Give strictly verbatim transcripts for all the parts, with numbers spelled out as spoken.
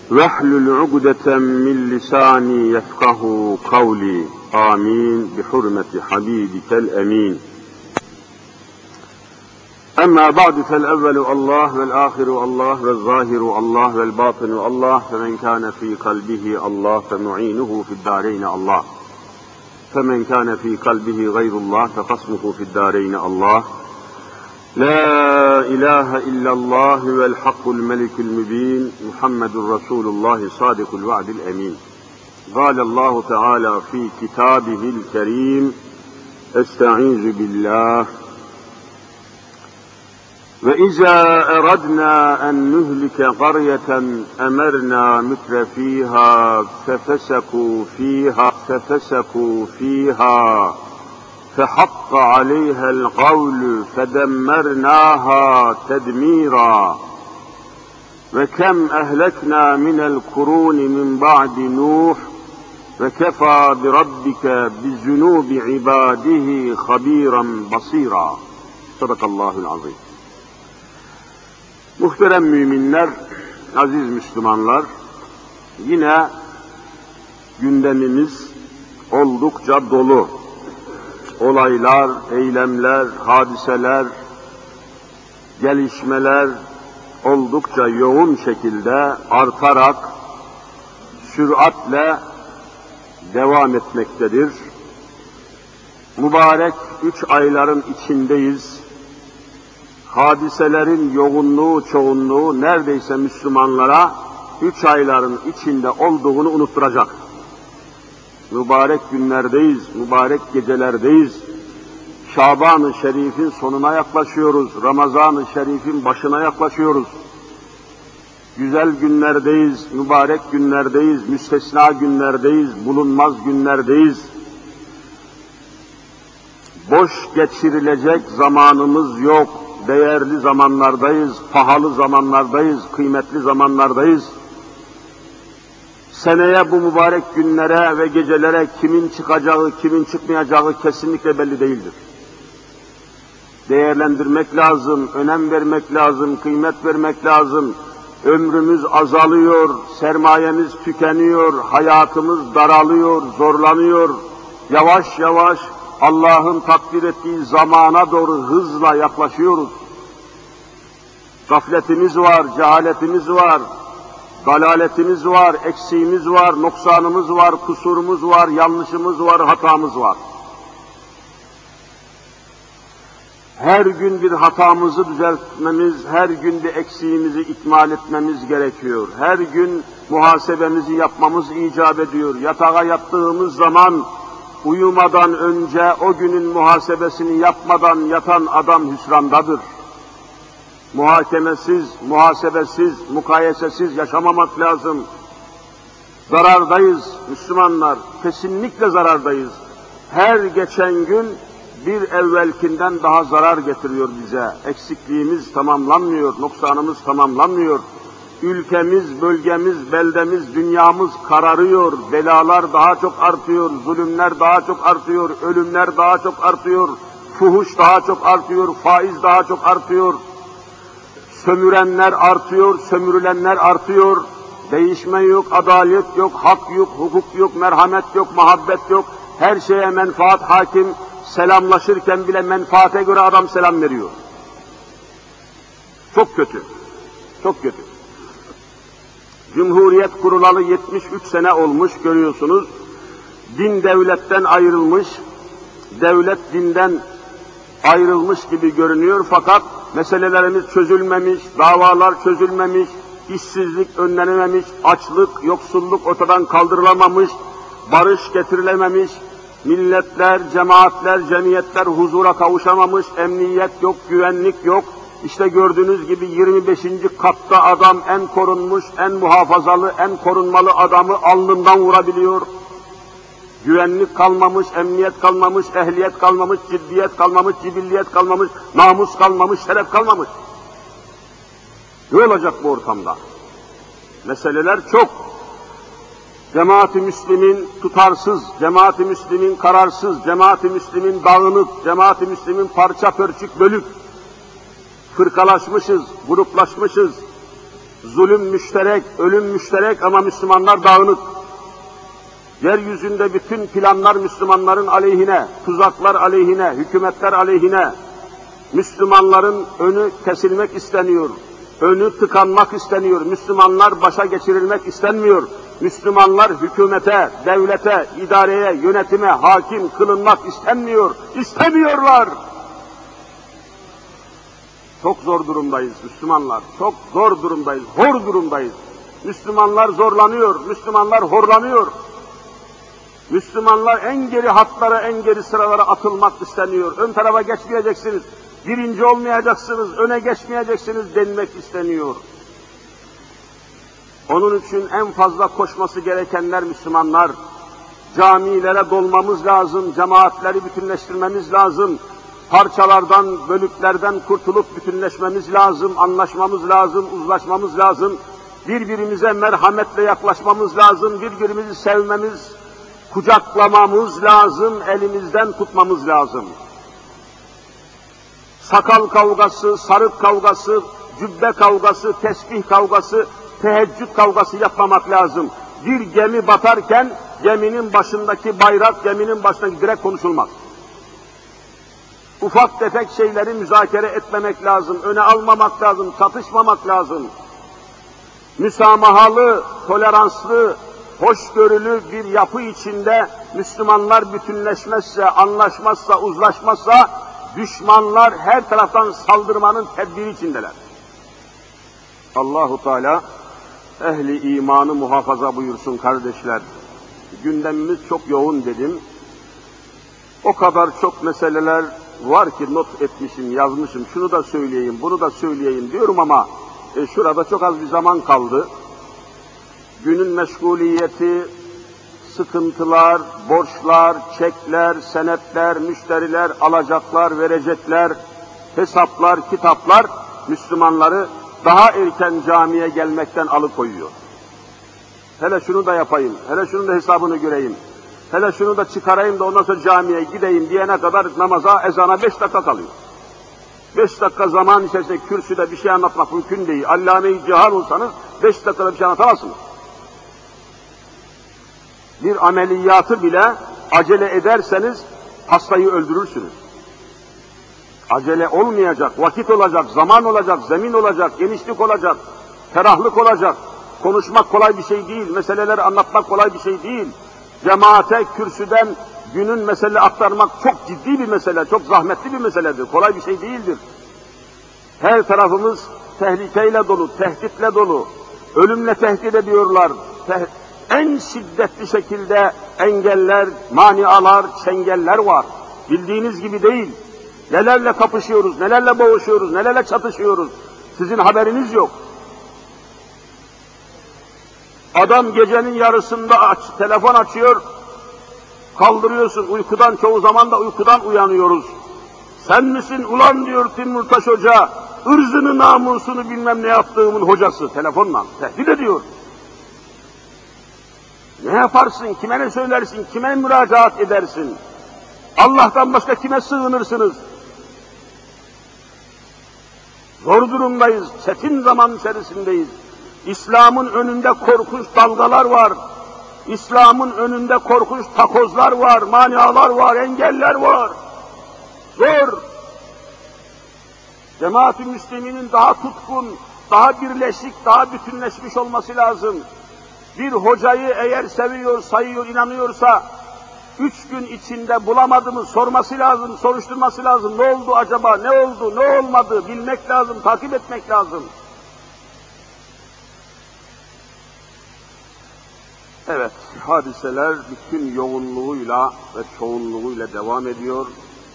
وَاحْلُلْ عُقْدَةً مِّنْ لِسَانِي يَفْقَهُوا قَوْلِي آمين بحرمة حبيبك الأمين. أما بعد فالأول الله والآخر الله والظاهر الله والباطن الله فمن كان في قلبه الله فمعينه في الدارين الله فمن كان في قلبه غير الله فخصمه في الدارين الله لا إله إلا الله والحق الملك المبين محمد رسول الله صادق الوعد الأمين. قال الله تعالى في كتابه الكريم استعيذ بالله وإذا أردنا أن نهلك قرية أمرنا متر فيها ففسقوا فيها ففسقوا فيها فحق عليها القول فدمرناها تدميرا وكم أهلكنا من القرون من بعد نوح وكفى بربك بذنوب عباده خبيرا بصيرا. Sadakallahul azim. Muhterem müminler, aziz Müslümanlar, yine gündemimiz oldukça dolu. Olaylar, eylemler, hadiseler, gelişmeler oldukça yoğun şekilde artarak, süratle devam etmektedir. Mübarek üç ayların içindeyiz. Hadiselerin yoğunluğu, çoğunluğu neredeyse Müslümanlara üç ayların içinde olduğunu unutturacak. Mübarek günlerdeyiz, mübarek gecelerdeyiz. Şaban-ı Şerif'in sonuna yaklaşıyoruz, Ramazan-ı Şerif'in başına yaklaşıyoruz. Güzel günlerdeyiz, mübarek günlerdeyiz, müstesna günlerdeyiz, bulunmaz günlerdeyiz. Boş geçirilecek zamanımız yok. Değerli zamanlardayız, pahalı zamanlardayız, kıymetli zamanlardayız. Seneye bu mübarek günlere ve gecelere kimin çıkacağı, kimin çıkmayacağı kesinlikle belli değildir. Değerlendirmek lazım, önem vermek lazım, kıymet vermek lazım. Ömrümüz azalıyor, sermayemiz tükeniyor, hayatımız daralıyor, zorlanıyor. Yavaş yavaş Allah'ın takdir ettiği zamana doğru hızla yaklaşıyoruz. Gafletimiz var, cehaletimiz var, dalaletimiz var, eksiğimiz var, noksanımız var, kusurumuz var, yanlışımız var, hatamız var. Her gün bir hatamızı düzeltmemiz, her gün bir eksiğimizi ikmal etmemiz gerekiyor. Her gün muhasebemizi yapmamız icap ediyor. Yatağa yattığımız zaman, uyumadan önce o günün muhasebesini yapmadan yatan adam hüsrandadır. Muhakemesiz, muhasebesiz, mukayesesiz yaşamamak lazım. Zarardayız Müslümanlar, kesinlikle zarardayız. Her geçen gün bir evvelkinden daha zarar getiriyor bize. Eksikliğimiz tamamlanmıyor, noksanımız tamamlanmıyor. Ülkemiz, bölgemiz, beldemiz, dünyamız kararıyor, belalar daha çok artıyor, zulümler daha çok artıyor, ölümler daha çok artıyor, fuhuş daha çok artıyor, faiz daha çok artıyor, sömürenler artıyor, sömürülenler artıyor, değişme yok, adalet yok, hak yok, hukuk yok, merhamet yok, muhabbet yok, her şeye menfaat hakim, selamlaşırken bile menfaate göre adam selam veriyor. Çok kötü, çok kötü. Cumhuriyet kurulalı yetmiş üç sene olmuş görüyorsunuz. Din devletten ayrılmış, devlet dinden ayrılmış gibi görünüyor fakat meselelerimiz çözülmemiş, davalar çözülmemiş, işsizlik önlenememiş, açlık, yoksulluk ortadan kaldırılamamış, barış getirilememiş, milletler, cemaatler, cemiyetler huzura kavuşamamış, emniyet yok, güvenlik yok. İşte gördüğünüz gibi yirmi beşinci katta adam en korunmuş, en muhafazalı, en korunmalı adamı alnından vurabiliyor. Güvenlik kalmamış, emniyet kalmamış, ehliyet kalmamış, ciddiyet kalmamış, cibilliyet kalmamış, namus kalmamış, şeref kalmamış. Ne olacak bu ortamda? Meseleler çok. Cemaat-i Müslim'in tutarsız, Cemaat-i Müslim'in kararsız, Cemaat-i Müslim'in dağınık, Cemaat-i Müslim'in parça pörçük bölük, fırkalaşmışız, gruplaşmışız, Zulüm müşterek, ölüm müşterek ama Müslümanlar dağınık. Yeryüzünde bütün planlar Müslümanların aleyhine, tuzaklar aleyhine, hükümetler aleyhine. Müslümanların önü kesilmek isteniyor, önü tıkanmak isteniyor. Müslümanlar başa geçirilmek istenmiyor. Müslümanlar hükümete, devlete, idareye, yönetime hakim kılınmak istenmiyor, istemiyorlar. Çok zor durumdayız Müslümanlar, çok zor durumdayız, hor durumdayız. Müslümanlar zorlanıyor, Müslümanlar horlanıyor. Müslümanlar en geri hatlara, en geri sıralara atılmak isteniyor. Ön tarafa geçmeyeceksiniz, birinci olmayacaksınız, öne geçmeyeceksiniz denmek isteniyor. Onun için en fazla koşması gerekenler Müslümanlar. Camilere dolmamız lazım, cemaatleri bütünleştirmemiz lazım. Parçalardan, bölüklerden kurtulup bütünleşmemiz lazım, anlaşmamız lazım, uzlaşmamız lazım. Birbirimize merhametle yaklaşmamız lazım, birbirimizi sevmemiz, kucaklamamız lazım, elimizden tutmamız lazım. Sakal kavgası, sarık kavgası, cübbe kavgası, tesbih kavgası, teheccüd kavgası yapmamak lazım. Bir gemi batarken geminin başındaki bayrak, geminin başındaki direk konuşulmaz. Ufak tefek şeyleri müzakere etmemek lazım, öne almamak lazım, çatışmamak lazım. Müsamahalı, toleranslı, hoşgörülü bir yapı içinde Müslümanlar bütünleşmezse, anlaşmazsa, uzlaşmazsa, düşmanlar her taraftan saldırmanın tedbiri içindeler. Allahu Teala ehli imanı muhafaza buyursun kardeşler. Gündemimiz çok yoğun dedim. O kadar çok meseleler var ki not etmişim, yazmışım. Şunu da söyleyeyim, bunu da söyleyeyim diyorum ama e, şurada çok az bir zaman kaldı. Günün meşguliyeti, sıkıntılar, borçlar, çekler, senetler, müşteriler, alacaklar, verecekler, hesaplar, kitaplar Müslümanları daha erken camiye gelmekten alıkoyuyor. Hele şunu da yapayım, hele şunun da hesabını göreyim, hele şunu da çıkarayım da ondan sonra camiye gideyim diyene kadar namaza, ezana beş dakika kalıyor. Beş dakika zaman içerisinde kürsüde bir şey anlatmak mümkün değil. Allame-i cihan olsanız beş dakikada bir şey anlatamazsınız. Bir ameliyatı bile acele ederseniz hastayı öldürürsünüz. Acele olmayacak, vakit olacak, zaman olacak, zemin olacak, genişlik olacak, ferahlık olacak. Konuşmak kolay bir şey değil, meseleleri anlatmak kolay bir şey değil. Cemaate kürsüden günün mesele aktarmak çok ciddi bir mesele, çok zahmetli bir meseledir, kolay bir şey değildir. Her tarafımız tehlikeyle dolu, tehditle dolu, ölümle tehdit ediyorlar. Te en şiddetli şekilde engeller, manialar, çengeller var. Bildiğiniz gibi değil. Nelerle kapışıyoruz, nelerle boğuşuyoruz, nelerle çatışıyoruz. Sizin haberiniz yok. Adam gecenin yarısında aç, telefon açıyor, kaldırıyorsun uykudan, çoğu zaman da uykudan uyanıyoruz. Sen misin ulan diyor Timurtaş Hoca, ırzını namusunu bilmem ne yaptığımın hocası, telefonla tehdit ediyor. Ne yaparsın, kime ne söylersin, kime müracaat edersin? Allah'tan başka kime sığınırsınız? Zor durumdayız, çetin zaman içerisindeyiz. İslam'ın önünde korkunç dalgalar var. İslam'ın önünde korkunç takozlar var, manialar var, engeller var. Zor. Cemaat-i Müslümin'in daha tutkun, daha birleşik, daha bütünleşmiş olması lazım. Bir hocayı eğer seviyor, sayıyor, inanıyorsa, üç gün içinde bulamadığını sorması lazım, soruşturması lazım. Ne oldu acaba, ne oldu, ne olmadı bilmek lazım, takip etmek lazım. Evet, hadiseler bütün yoğunluğuyla ve çoğunluğuyla devam ediyor.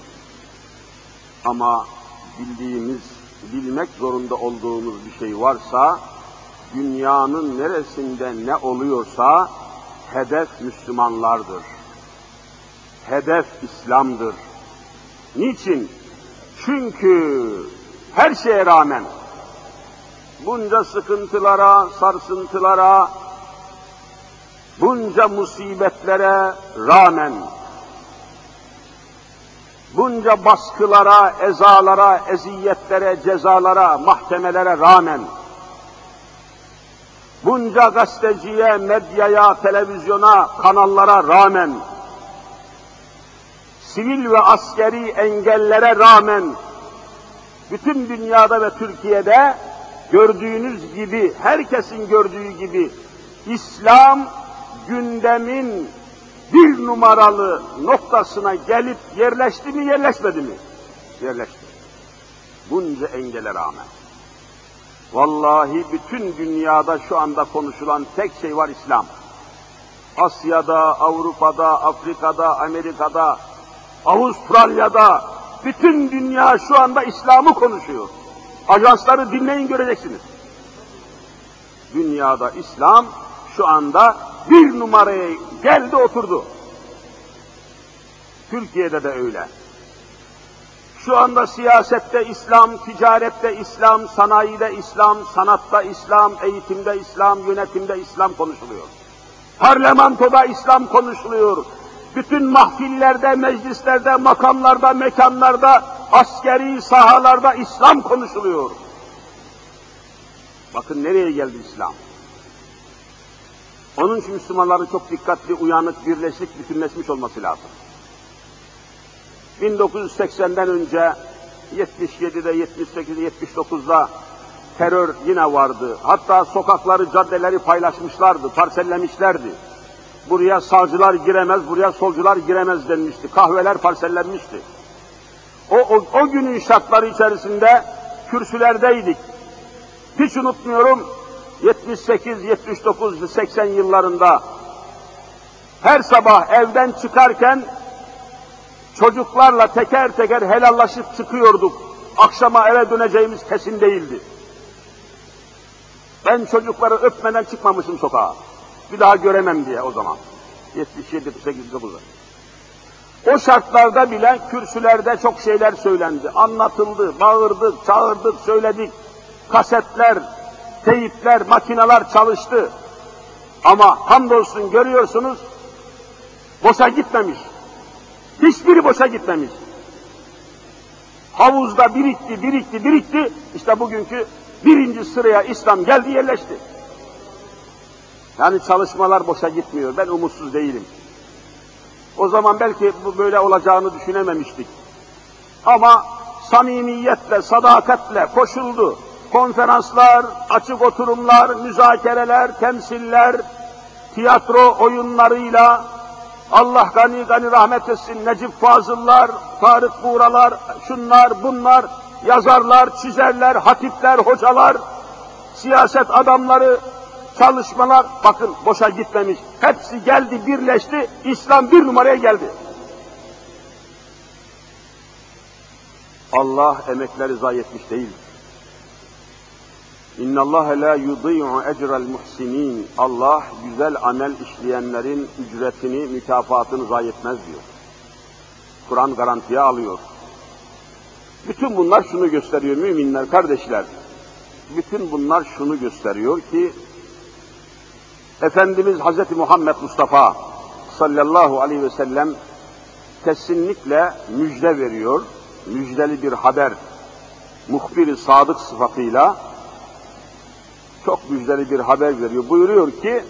Ama bildiğimiz, bilmek zorunda olduğumuz bir şey varsa, dünyanın neresinde ne oluyorsa, hedef Müslümanlardır. Hedef İslam'dır. Niçin? Çünkü her şeye rağmen, bunca sıkıntılara, sarsıntılara, bunca musibetlere rağmen, bunca baskılara, ezalara, eziyetlere, cezalara, mahkemelere rağmen, bunca gazeteciye, medyaya, televizyona, kanallara rağmen, sivil ve askeri engellere rağmen, bütün dünyada ve Türkiye'de gördüğünüz gibi, herkesin gördüğü gibi, İslam gündemin bir numaralı noktasına gelip yerleşti mi, yerleşmedi mi? Yerleşti. Bunca engele rağmen. Vallahi bütün dünyada şu anda konuşulan tek şey var, İslam. Asya'da, Avrupa'da, Afrika'da, Amerika'da, Avustralya'da, bütün dünya şu anda İslam'ı konuşuyor. Ajansları dinleyin, göreceksiniz. Dünyada İslam şu anda bir numaraya geldi, oturdu. Türkiye'de de öyle. Şu anda siyasette İslam, ticarette İslam, sanayide İslam, sanatta İslam, eğitimde İslam, yönetimde İslam konuşuluyor. Parlamentoda İslam konuşuluyor. Bütün mahfillerde, meclislerde, makamlarda, mekanlarda, askeri sahalarda İslam konuşuluyor. Bakın nereye geldi İslam. Onun için Müslümanların çok dikkatli, uyanık, birleşik, bütünleşmiş olması lazım. bin dokuz yüz seksenden önce yetmiş yedide, yetmiş sekizde, yetmiş dokuzda terör yine vardı. Hatta sokakları, caddeleri paylaşmışlardı, parsellemişlerdi. Buraya sağcılar giremez, buraya solcular giremez denmişti. Kahveler parsellenmişti. O, o, o günün şartları içerisinde kürsülerdeydik. Hiç unutmuyorum, yetmiş sekiz, yetmiş dokuz, seksen yıllarında her sabah evden çıkarken çocuklarla teker teker helallaşıp çıkıyorduk. Akşama eve döneceğimiz kesin değildi. Ben çocukları öpmeden çıkmamışım sokağa. Bir daha göremem diye o zaman. yetmiş yedi, yetmiş sekiz, yetmiş dokuzda. O şartlarda bile kürsülerde çok şeyler söylendi, anlatıldı, bağırdık, çağırdık, söyledik. Kasetler, teyipler, makineler çalıştı. Ama hamdolsun görüyorsunuz, boşa gitmemiş. Hiçbiri boşa gitmemiş. Havuzda birikti, birikti, birikti. İşte bugünkü birinci sıraya İslam geldi, yerleşti. Yani çalışmalar boşa gitmiyor. Ben umutsuz değilim. O zaman belki bu böyle olacağını düşünememiştik. Ama samimiyetle, sadakatle koşuldu. Konferanslar, açık oturumlar, müzakereler, temsiller, tiyatro oyunlarıyla, Allah gani gani rahmet etsin, Necip Fazıllar, Tarık Buğralar, şunlar, bunlar, yazarlar, çizerler, hatipler, hocalar, siyaset adamları, çalışmalar, bakın boşa gitmemiş. Hepsi geldi, birleşti, İslam bir numaraya geldi. Allah emekleri zayi etmiş değil. İnna Allah la yudî'u ecrel muhsinin. Allah güzel amel işleyenlerin ücretini, mükafatını zayi etmez diyor. Kur'an garantiye alıyor. Bütün bunlar şunu gösteriyor müminler, kardeşler. Bütün bunlar şunu gösteriyor ki Efendimiz Hazreti Muhammed Mustafa sallallahu aleyhi ve sellem kesinlikle müjde veriyor. Müjdeli bir haber, muhbir-i sadık sıfatıyla çok müjdeli bir haber veriyor. Buyuruyor ki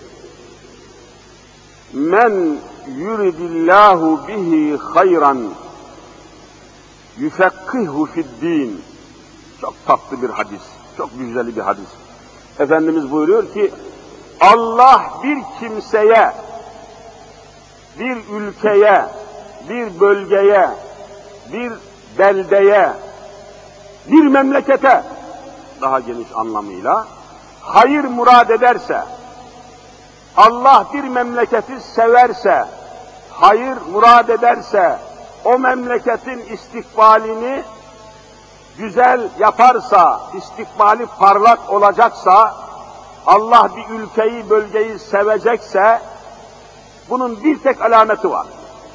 men yuridillahu bihi hayran yufekkihu fi'd-din. Çok tatlı bir hadis, çok müjdeli bir hadis. Efendimiz buyuruyor ki Allah bir kimseye, bir ülkeye, bir bölgeye, bir beldeye, bir memlekete, daha geniş anlamıyla hayır murad ederse, Allah bir memleketi severse, hayır murad ederse, o memleketin istikbalini güzel yaparsa, istikbali parlak olacaksa, Allah bir ülkeyi, bölgeyi sevecekse, bunun bir tek alameti var.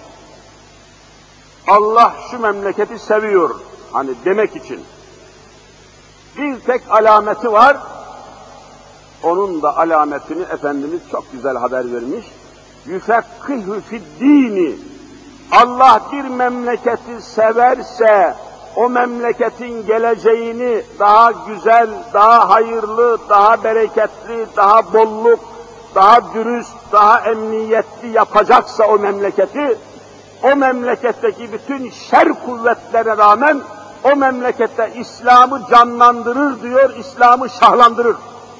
Allah şu memleketi seviyor, hani demek için. Bir tek alameti var, onun da alametini Efendimiz çok güzel haber vermiş. Yüfekkihü fi'd-dini. Allah bir memleketi severse, o memleketin geleceğini daha güzel, daha hayırlı, daha bereketli, daha bolluk, daha dürüst, daha emniyetli yapacaksa o memleketi, o memleketteki bütün şer kuvvetlere rağmen o memlekette İslam'ı canlandırır diyor, İslam'ı şahlandırır.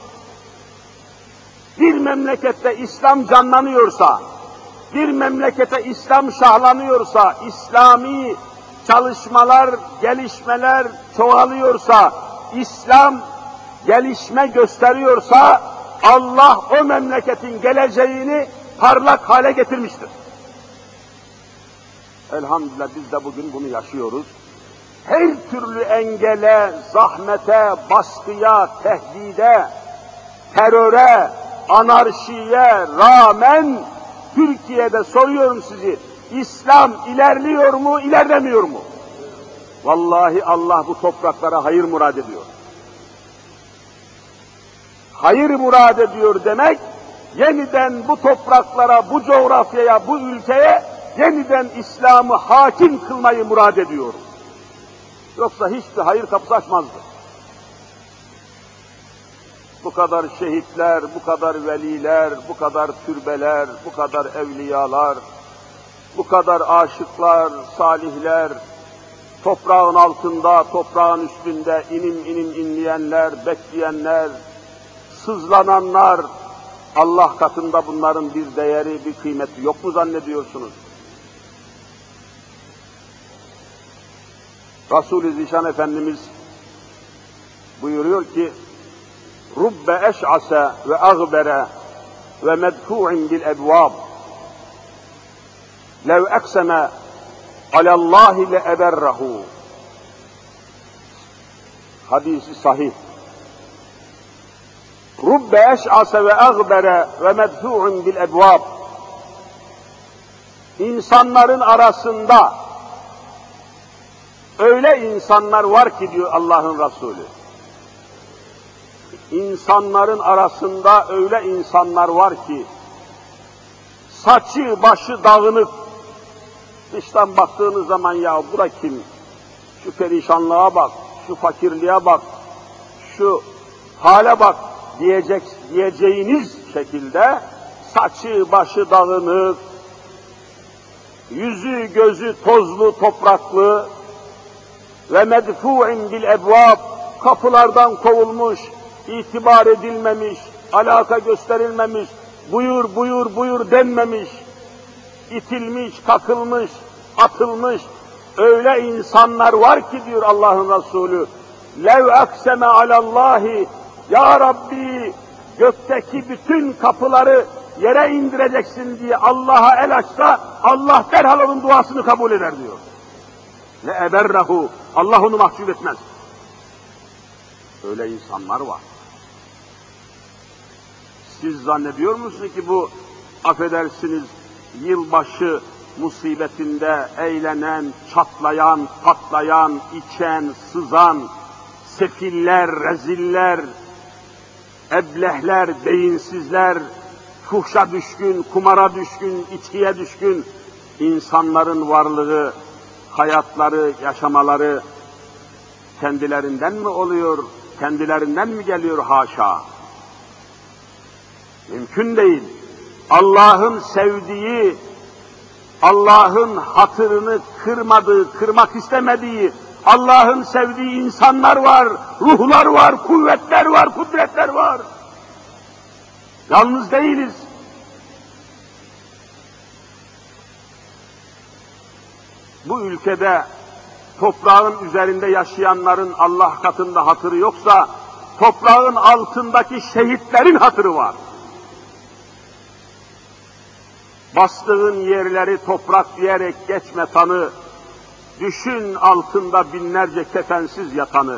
Bir memlekette İslam canlanıyorsa, bir memlekete İslam şahlanıyorsa, İslami çalışmalar, gelişmeler çoğalıyorsa, İslam gelişme gösteriyorsa, Allah o memleketin geleceğini parlak hale getirmiştir. Elhamdülillah biz de bugün bunu yaşıyoruz. Her türlü engele, zahmete, baskıya, tehdide, teröre, anarşiye rağmen Türkiye'de soruyorum sizi, İslam ilerliyor mu, ilerlemiyor mu? Vallahi Allah bu topraklara hayır murad ediyor. Hayır murad ediyor demek, yeniden bu topraklara, bu coğrafyaya, bu ülkeye yeniden İslam'ı hakim kılmayı murad ediyor. Yoksa hiçbir hayır kapısı açmazdı. Bu kadar şehitler, bu kadar veliler, bu kadar türbeler, bu kadar evliyalar, bu kadar aşıklar, salihler, toprağın altında, toprağın üstünde inim inim inleyenler, bekleyenler, sızlananlar, Allah katında bunların bir değeri, bir kıymeti yok mu zannediyorsunuz? Resul-i Zişan Efendimiz buyuruyor ki, Rubbe eş'ase ve agbere ve medfu'in bil ebvab lev ekseme alallahi le eberrahu. Hadisi sahih. Rubbe eş'ase ve agbere ve medfu'in bil ebvab. İnsanların arasında öyle insanlar var ki diyor Allah'ın Resulü. İnsanların arasında öyle insanlar var ki, saçı başı dağınık, dıştan baktığınız zaman ya bura kim, şu perişanlığa bak, şu fakirliğe bak, şu hale bak diyecek, diyeceğiniz şekilde saçı başı dağınık, yüzü gözü tozlu topraklı ve medfu'in bil ebvab, kapılardan kovulmuş, itibar edilmemiş, alaka gösterilmemiş, buyur buyur buyur denmemiş, itilmiş, kakılmış, atılmış, öyle insanlar var ki diyor Allah'ın Resulü, lev akseme alallahi, ya Rabbi gökteki bütün kapıları yere indireceksin diye Allah'a el açsa, Allah derhal onun duasını kabul eder diyor. Le eberrahu, Allah onu mahcup etmez. Öyle insanlar var. Siz zannediyor musunuz ki bu, affedersiniz, yılbaşı musibetinde eğlenen, çatlayan, patlayan, içen, sızan, sefiller, reziller, eblehler, beyinsizler, fuhşa düşkün, kumara düşkün, içkiye düşkün insanların varlığı, hayatları, yaşamaları kendilerinden mi oluyor, kendilerinden mi geliyor haşa? Mümkün değil. Allah'ın sevdiği, Allah'ın hatırını kırmadığı, kırmak istemediği, Allah'ın sevdiği insanlar var, ruhlar var, kuvvetler var, kudretler var. Yalnız değiliz. Bu ülkede toprağın üzerinde yaşayanların Allah katında hatırı yoksa, toprağın altındaki şehitlerin hatırı var. Bastığın yerleri toprak diyerek geçme tanı, düşün altında binlerce kefensiz yatanı.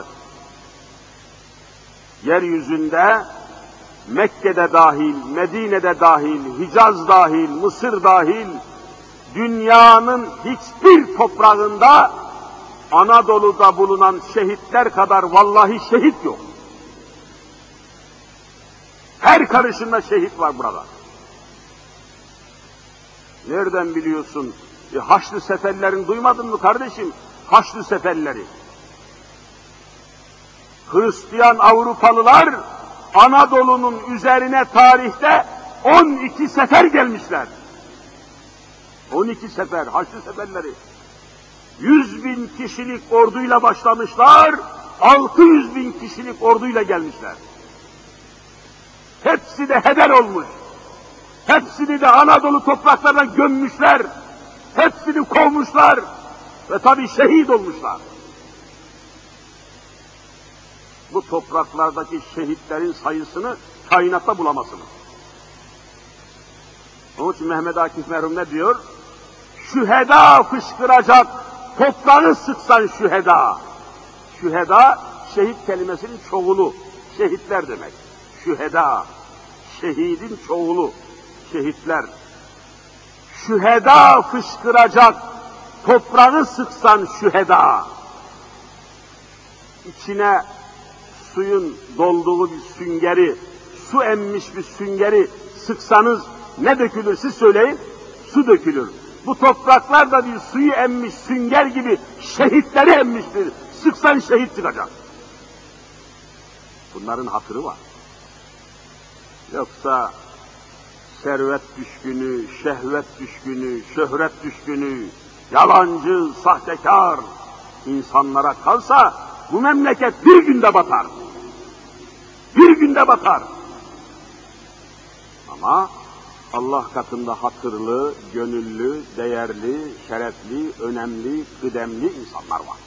Yeryüzünde, Mekke'de dahil, Medine'de dahil, Hicaz dahil, Mısır dahil, dünyanın hiçbir toprağında Anadolu'da bulunan şehitler kadar vallahi şehit yok. Her karışında şehit var burada. Nereden biliyorsun? E, Haçlı seferlerini duymadın mı kardeşim? Haçlı seferleri. Hristiyan Avrupalılar Anadolu'nun üzerine tarihte on iki sefer gelmişler. on iki sefer, Haçlı seferleri. yüz bin kişilik orduyla başlamışlar, altı yüz bin kişilik orduyla gelmişler. Hepsi de heder olmuş. Hepsini de Anadolu topraklarına gömmüşler. Hepsini kovmuşlar. Ve tabii şehit olmuşlar. Bu topraklardaki şehitlerin sayısını kainatta bulamazsınız. Onun için Mehmet Akif merhum ne diyor? Şüheda fışkıracak, toprağı sıksan şüheda. Şüheda, şehit kelimesinin çoğulu, şehitler demek. Şüheda, şehidin çoğulu, şehitler. Şüheda fışkıracak, toprağı sıksan şüheda. İçine suyun dolduğu bir süngeri, su emmiş bir süngeri sıksanız ne dökülür siz söyleyin? Su dökülür. Bu topraklar da bir suyu emmiş sünger gibi şehitleri emmiştir. Sıksan şehit çıkacak. Bunların hatırı var. Yoksa servet düşkünü, şehvet düşkünü, şöhret düşkünü, yalancı, sahtekar insanlara kalsa bu memleket bir günde batar. Bir günde batar. Ama Allah katında hatırlı, gönüllü, değerli, şerefli, önemli, kıdemli insanlar var.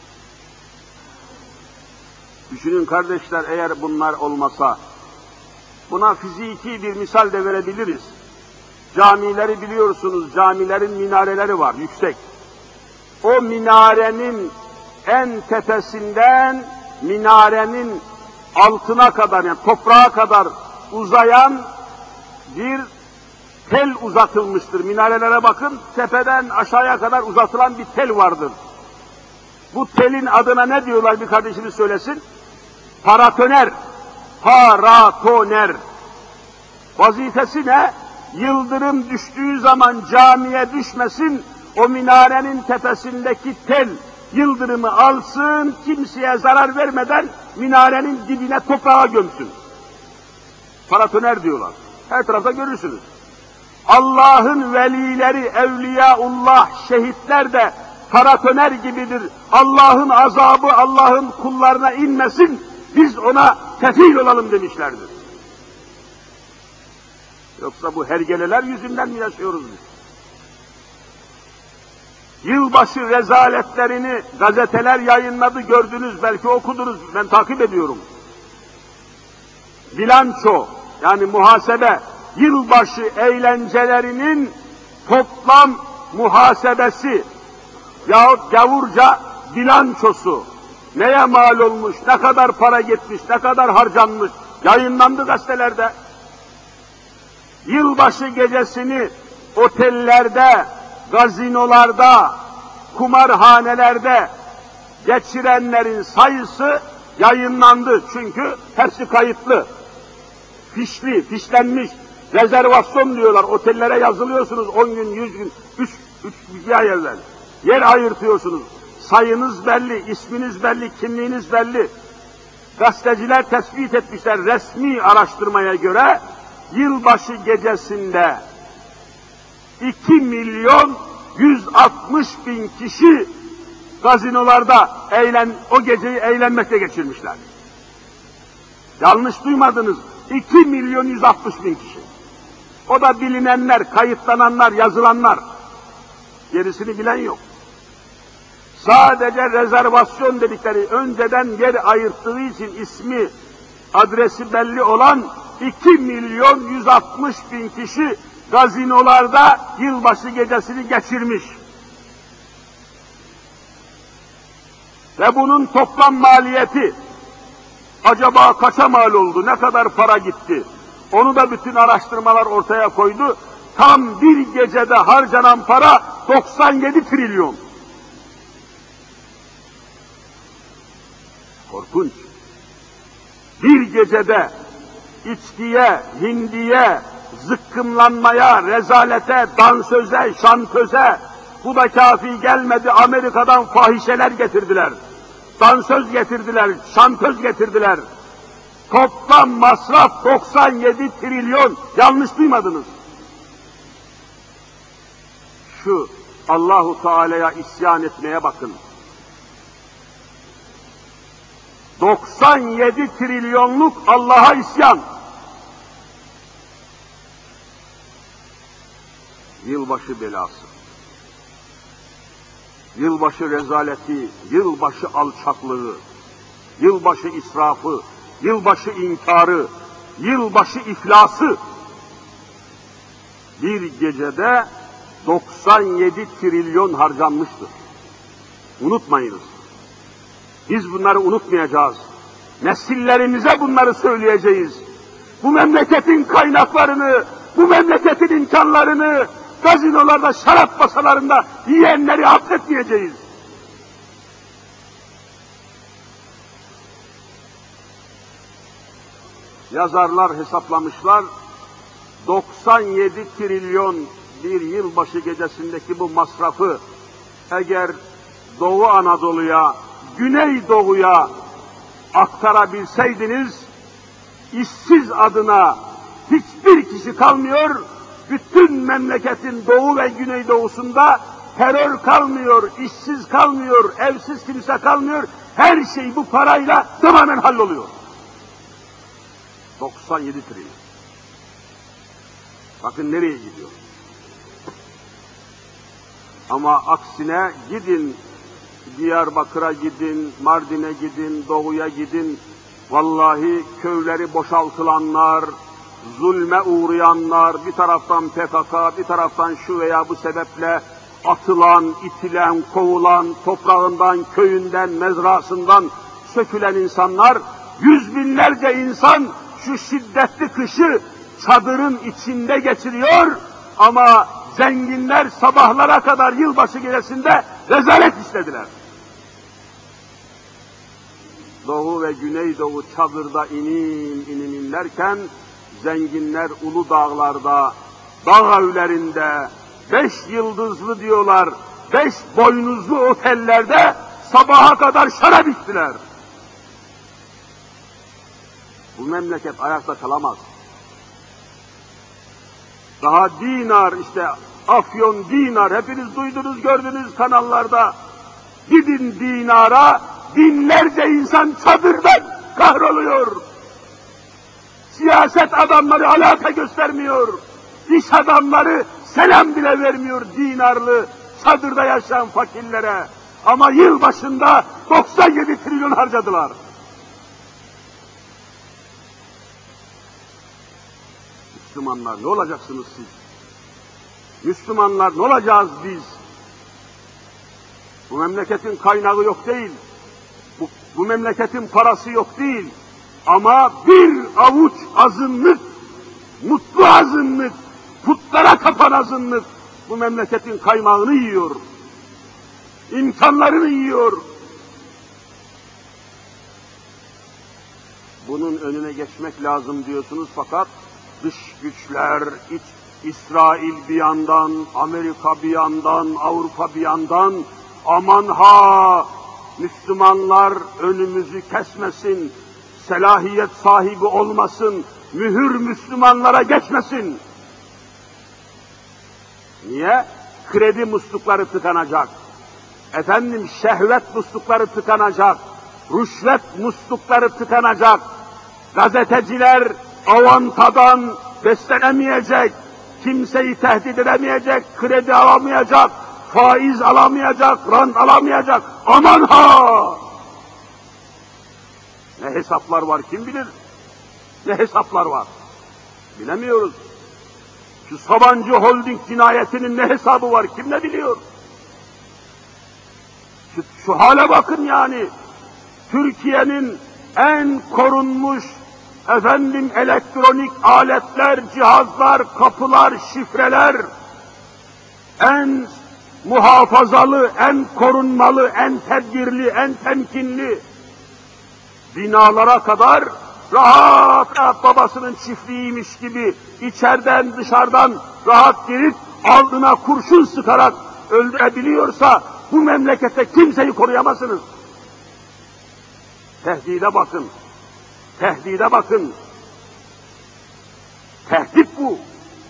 Düşünün kardeşler, eğer bunlar olmasa, buna fiziki bir misal de verebiliriz. Camileri biliyorsunuz, camilerin minareleri var, yüksek. O minarenin en tepesinden minarenin altına kadar, yani toprağa kadar uzayan bir tel uzatılmıştır. Minarelere bakın, tepeden aşağıya kadar uzatılan bir tel vardır. Bu telin adına ne diyorlar, bir kardeşimiz söylesin? Paratoner. Paratoner. Vazifesi ne? Yıldırım düştüğü zaman camiye düşmesin, o minarenin tepesindeki tel yıldırımı alsın, kimseye zarar vermeden minarenin dibine toprağa gömsün. Paratoner diyorlar. Her tarafta görürsünüz. Allah'ın velileri, evliyaullah, şehitler de paratoner gibidir. Allah'ın azabı Allah'ın kullarına inmesin, biz ona kefil olalım demişlerdir. Yoksa bu hergeleler yüzünden mi yaşıyoruz biz? Yılbaşı rezaletlerini gazeteler yayınladı, gördünüz, belki okudunuz, ben takip ediyorum. Bilanço, yani muhasebe, yılbaşı eğlencelerinin toplam muhasebesi yahut gavurca bilançosu, neye mal olmuş, ne kadar para gitmiş, ne kadar harcanmış, yayınlandı gazetelerde. Yılbaşı gecesini otellerde, gazinolarda, kumarhanelerde geçirenlerin sayısı yayınlandı. Çünkü hepsi kayıtlı, fişli, fişlenmiş, rezervasyon diyorlar. Otellere yazılıyorsunuz on gün, yüz gün, üç, üç, bir ay evvel. Yer ayırtıyorsunuz. Sayınız belli, isminiz belli, kimliğiniz belli. Gazeteciler tespit etmişler resmi araştırmaya göre yılbaşı gecesinde iki milyon yüz altmış bin kişi gazinolarda eğlen, o geceyi eğlenmekte geçirmişler. Yanlış duymadınız. iki milyon yüz altmış bin kişi. O da bilinenler, kayıtlananlar, yazılanlar. Gerisini bilen yok. Sadece rezervasyon dedikleri, önceden yer ayırttığı için ismi, adresi belli olan iki milyon yüz altmış bin kişi gazinolarda yılbaşı gecesini geçirmiş. Ve bunun toplam maliyeti acaba kaça mal oldu, ne kadar para gitti? Onu da bütün araştırmalar ortaya koydu. Tam bir gecede harcanan para doksan yedi trilyon. Korkunç. Bir gecede içkiye, hindiye, zıkkımlanmaya, rezalete, dansöze, şantöze, bu da kafi gelmedi, Amerika'dan fahişeler getirdiler. dansöz getirdiler, şantöz getirdiler. Toplam masraf doksan yedi trilyon, yanlış duymadınız. Şu Allahu Teala'ya isyan etmeye bakın. doksan yedi trilyonluk Allah'a isyan. Yılbaşı belası, yılbaşı rezaleti, yılbaşı alçaklığı, yılbaşı israfı, yılbaşı inkarı, yılbaşı iflası. Bir gecede doksan yedi trilyon harcanmıştır. Unutmayınız. Biz bunları unutmayacağız. Nesillerimize bunları söyleyeceğiz. Bu memleketin kaynaklarını, bu memleketin imkanlarını, gazinolarda, şarap masalarında yiyenleri affetmeyeceğiz. Yazarlar hesaplamışlar, doksan yedi trilyon bir yılbaşı gecesindeki bu masrafı eğer Doğu Anadolu'ya, Güneydoğu'ya aktarabilseydiniz, işsiz adına hiçbir kişi kalmıyor, bütün memleketin doğu ve güneydoğusunda terör kalmıyor, işsiz kalmıyor, evsiz kimse kalmıyor, her şey bu parayla tamamen halloluyor. doksan yedi trilyon. Bakın nereye gidiyor. Ama aksine gidin, Diyarbakır'a gidin, Mardin'e gidin, Doğu'ya gidin, vallahi köyleri boşaltılanlar, zulme uğrayanlar, bir taraftan P K K, bir taraftan şu veya bu sebeple atılan, itilen, kovulan, toprağından, köyünden, mezrasından sökülen insanlar, yüz binlerce insan şu şiddetli kışı çadırın içinde geçiriyor ama zenginler sabahlara kadar yılbaşı gecesinde rezalet işlediler. Doğu ve Güneydoğu çadırda inin inin inlerken zenginler ulu dağlarda, dağ evlerinde, beş yıldızlı diyorlar, beş boynuzlu otellerde sabaha kadar şarap içtiler. Bu memleket ayakta kalamaz. Daha dinar işte, Afyon dinar, hepiniz duydunuz, gördünüz kanallarda. Gidin dinara, binlerce insan çadırdan kahroluyor. Siyaset adamları alaka göstermiyor. İş adamları selam bile vermiyor dinarlı, çadırda yaşayan fakirlere. Ama yıl başında doksan yedi trilyon harcadılar. Müslümanlar ne olacaksınız siz? Müslümanlar ne olacağız biz? Bu memleketin kaynağı yok değil. Bu, bu memleketin parası yok değil. Ama bir avuç azınlık, mutlu azınlık, putlara tapan azınlık bu memleketin kaymağını yiyor. İmkanlarını yiyor. Bunun önüne geçmek lazım diyorsunuz fakat dış güçler, iç, İsrail bir yandan, Amerika bir yandan, Avrupa bir yandan, aman ha Müslümanlar önümüzü kesmesin, selahiyet sahibi olmasın, mühür Müslümanlara geçmesin. Niye? Kredi muslukları tıkanacak. Efendim şehvet muslukları tıkanacak. Rüşvet muslukları tıkanacak. Gazeteciler avantadan beslenemeyecek. Kimseyi tehdit edemeyecek, kredi alamayacak, faiz alamayacak, rant alamayacak. Aman ha! Ne hesaplar var kim bilir? Ne hesaplar var? Bilemiyoruz. Şu Sabancı Holding cinayetinin ne hesabı var kim ne biliyor? Şu, şu hale bakın yani. Türkiye'nin en korunmuş efendim elektronik aletler, cihazlar, kapılar, şifreler, en muhafazalı, en korunmalı, en tedbirli, en temkinli binalara kadar rahat rahat babasının çiftliğiymiş gibi içeriden dışarıdan rahat girip alnına kurşun sıkarak öldürebiliyorsa bu memlekette kimseyi koruyamazsınız. Tehdide bakın. Tehdide bakın. Tehdit bu.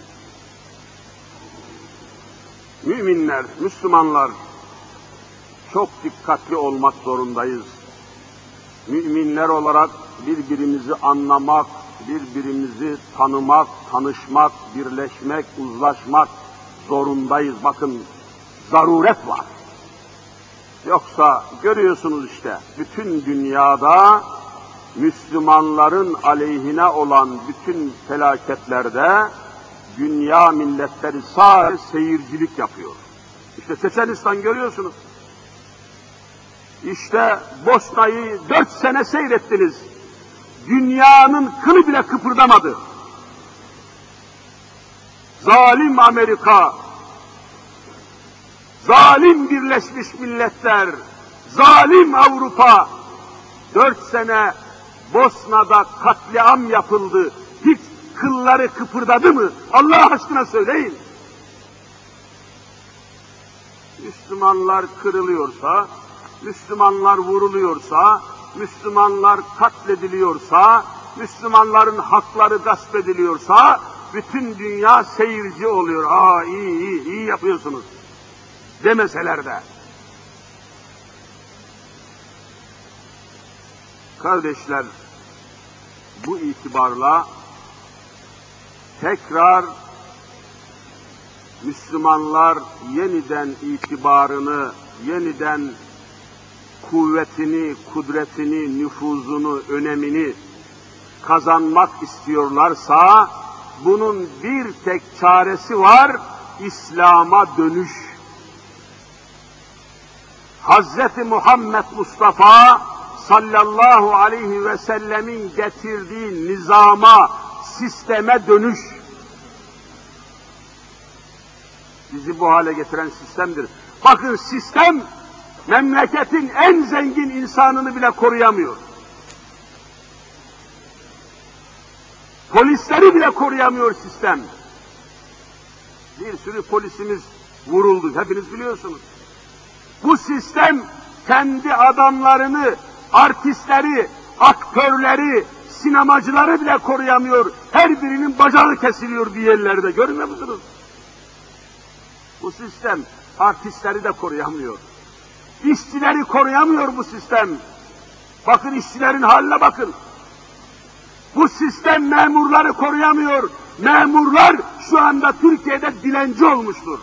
Müminler, Müslümanlar çok dikkatli olmak zorundayız. Müminler olarak birbirimizi anlamak, birbirimizi tanımak, tanışmak, birleşmek, uzlaşmak zorundayız. Bakın, zaruret var. Yoksa görüyorsunuz işte, bütün dünyada Müslümanların aleyhine olan bütün felaketlerde dünya milletleri sadece seyircilik yapıyor. İşte Çeçenistan görüyorsunuz. İşte Bosna'yı dört sene seyrettiniz. Dünyanın kılı bile kıpırdamadı. Zalim Amerika, zalim Birleşmiş Milletler, zalim Avrupa, dört sene Bosna'da katliam yapıldı. Hiç kılları kıpırdadı mı? Allah aşkına söyleyin. Müslümanlar kırılıyorsa, Müslümanlar vuruluyorsa, Müslümanlar katlediliyorsa, Müslümanların hakları gasp ediliyorsa, bütün dünya seyirci oluyor. Aa iyi iyi iyi yapıyorsunuz demeseler de. Kardeşler, bu itibarla tekrar Müslümanlar yeniden itibarını, yeniden kuvvetini, kudretini, nüfuzunu, önemini kazanmak istiyorlarsa, bunun bir tek çaresi var, İslam'a dönüş. Hazreti Muhammed Mustafa sallallahu aleyhi ve sellemin getirdiği nizama, sisteme dönüş. Bizi bu hale getiren sistemdir. Bakın, sistem memleketin en zengin insanını bile koruyamıyor. Polisleri bile koruyamıyor sistem. Bir sürü polisimiz vuruldu, hepiniz biliyorsunuz. Bu sistem kendi adamlarını, artistleri, aktörleri, sinemacıları bile koruyamıyor. Her birinin bacağı kesiliyor bir yerlerde, görmüyor musunuz? Bu sistem artistleri de koruyamıyor. İşçileri koruyamıyor bu sistem. Bakın, işçilerin haline bakın. Bu sistem memurları koruyamıyor. Memurlar şu anda Türkiye'de dilenci olmuştur.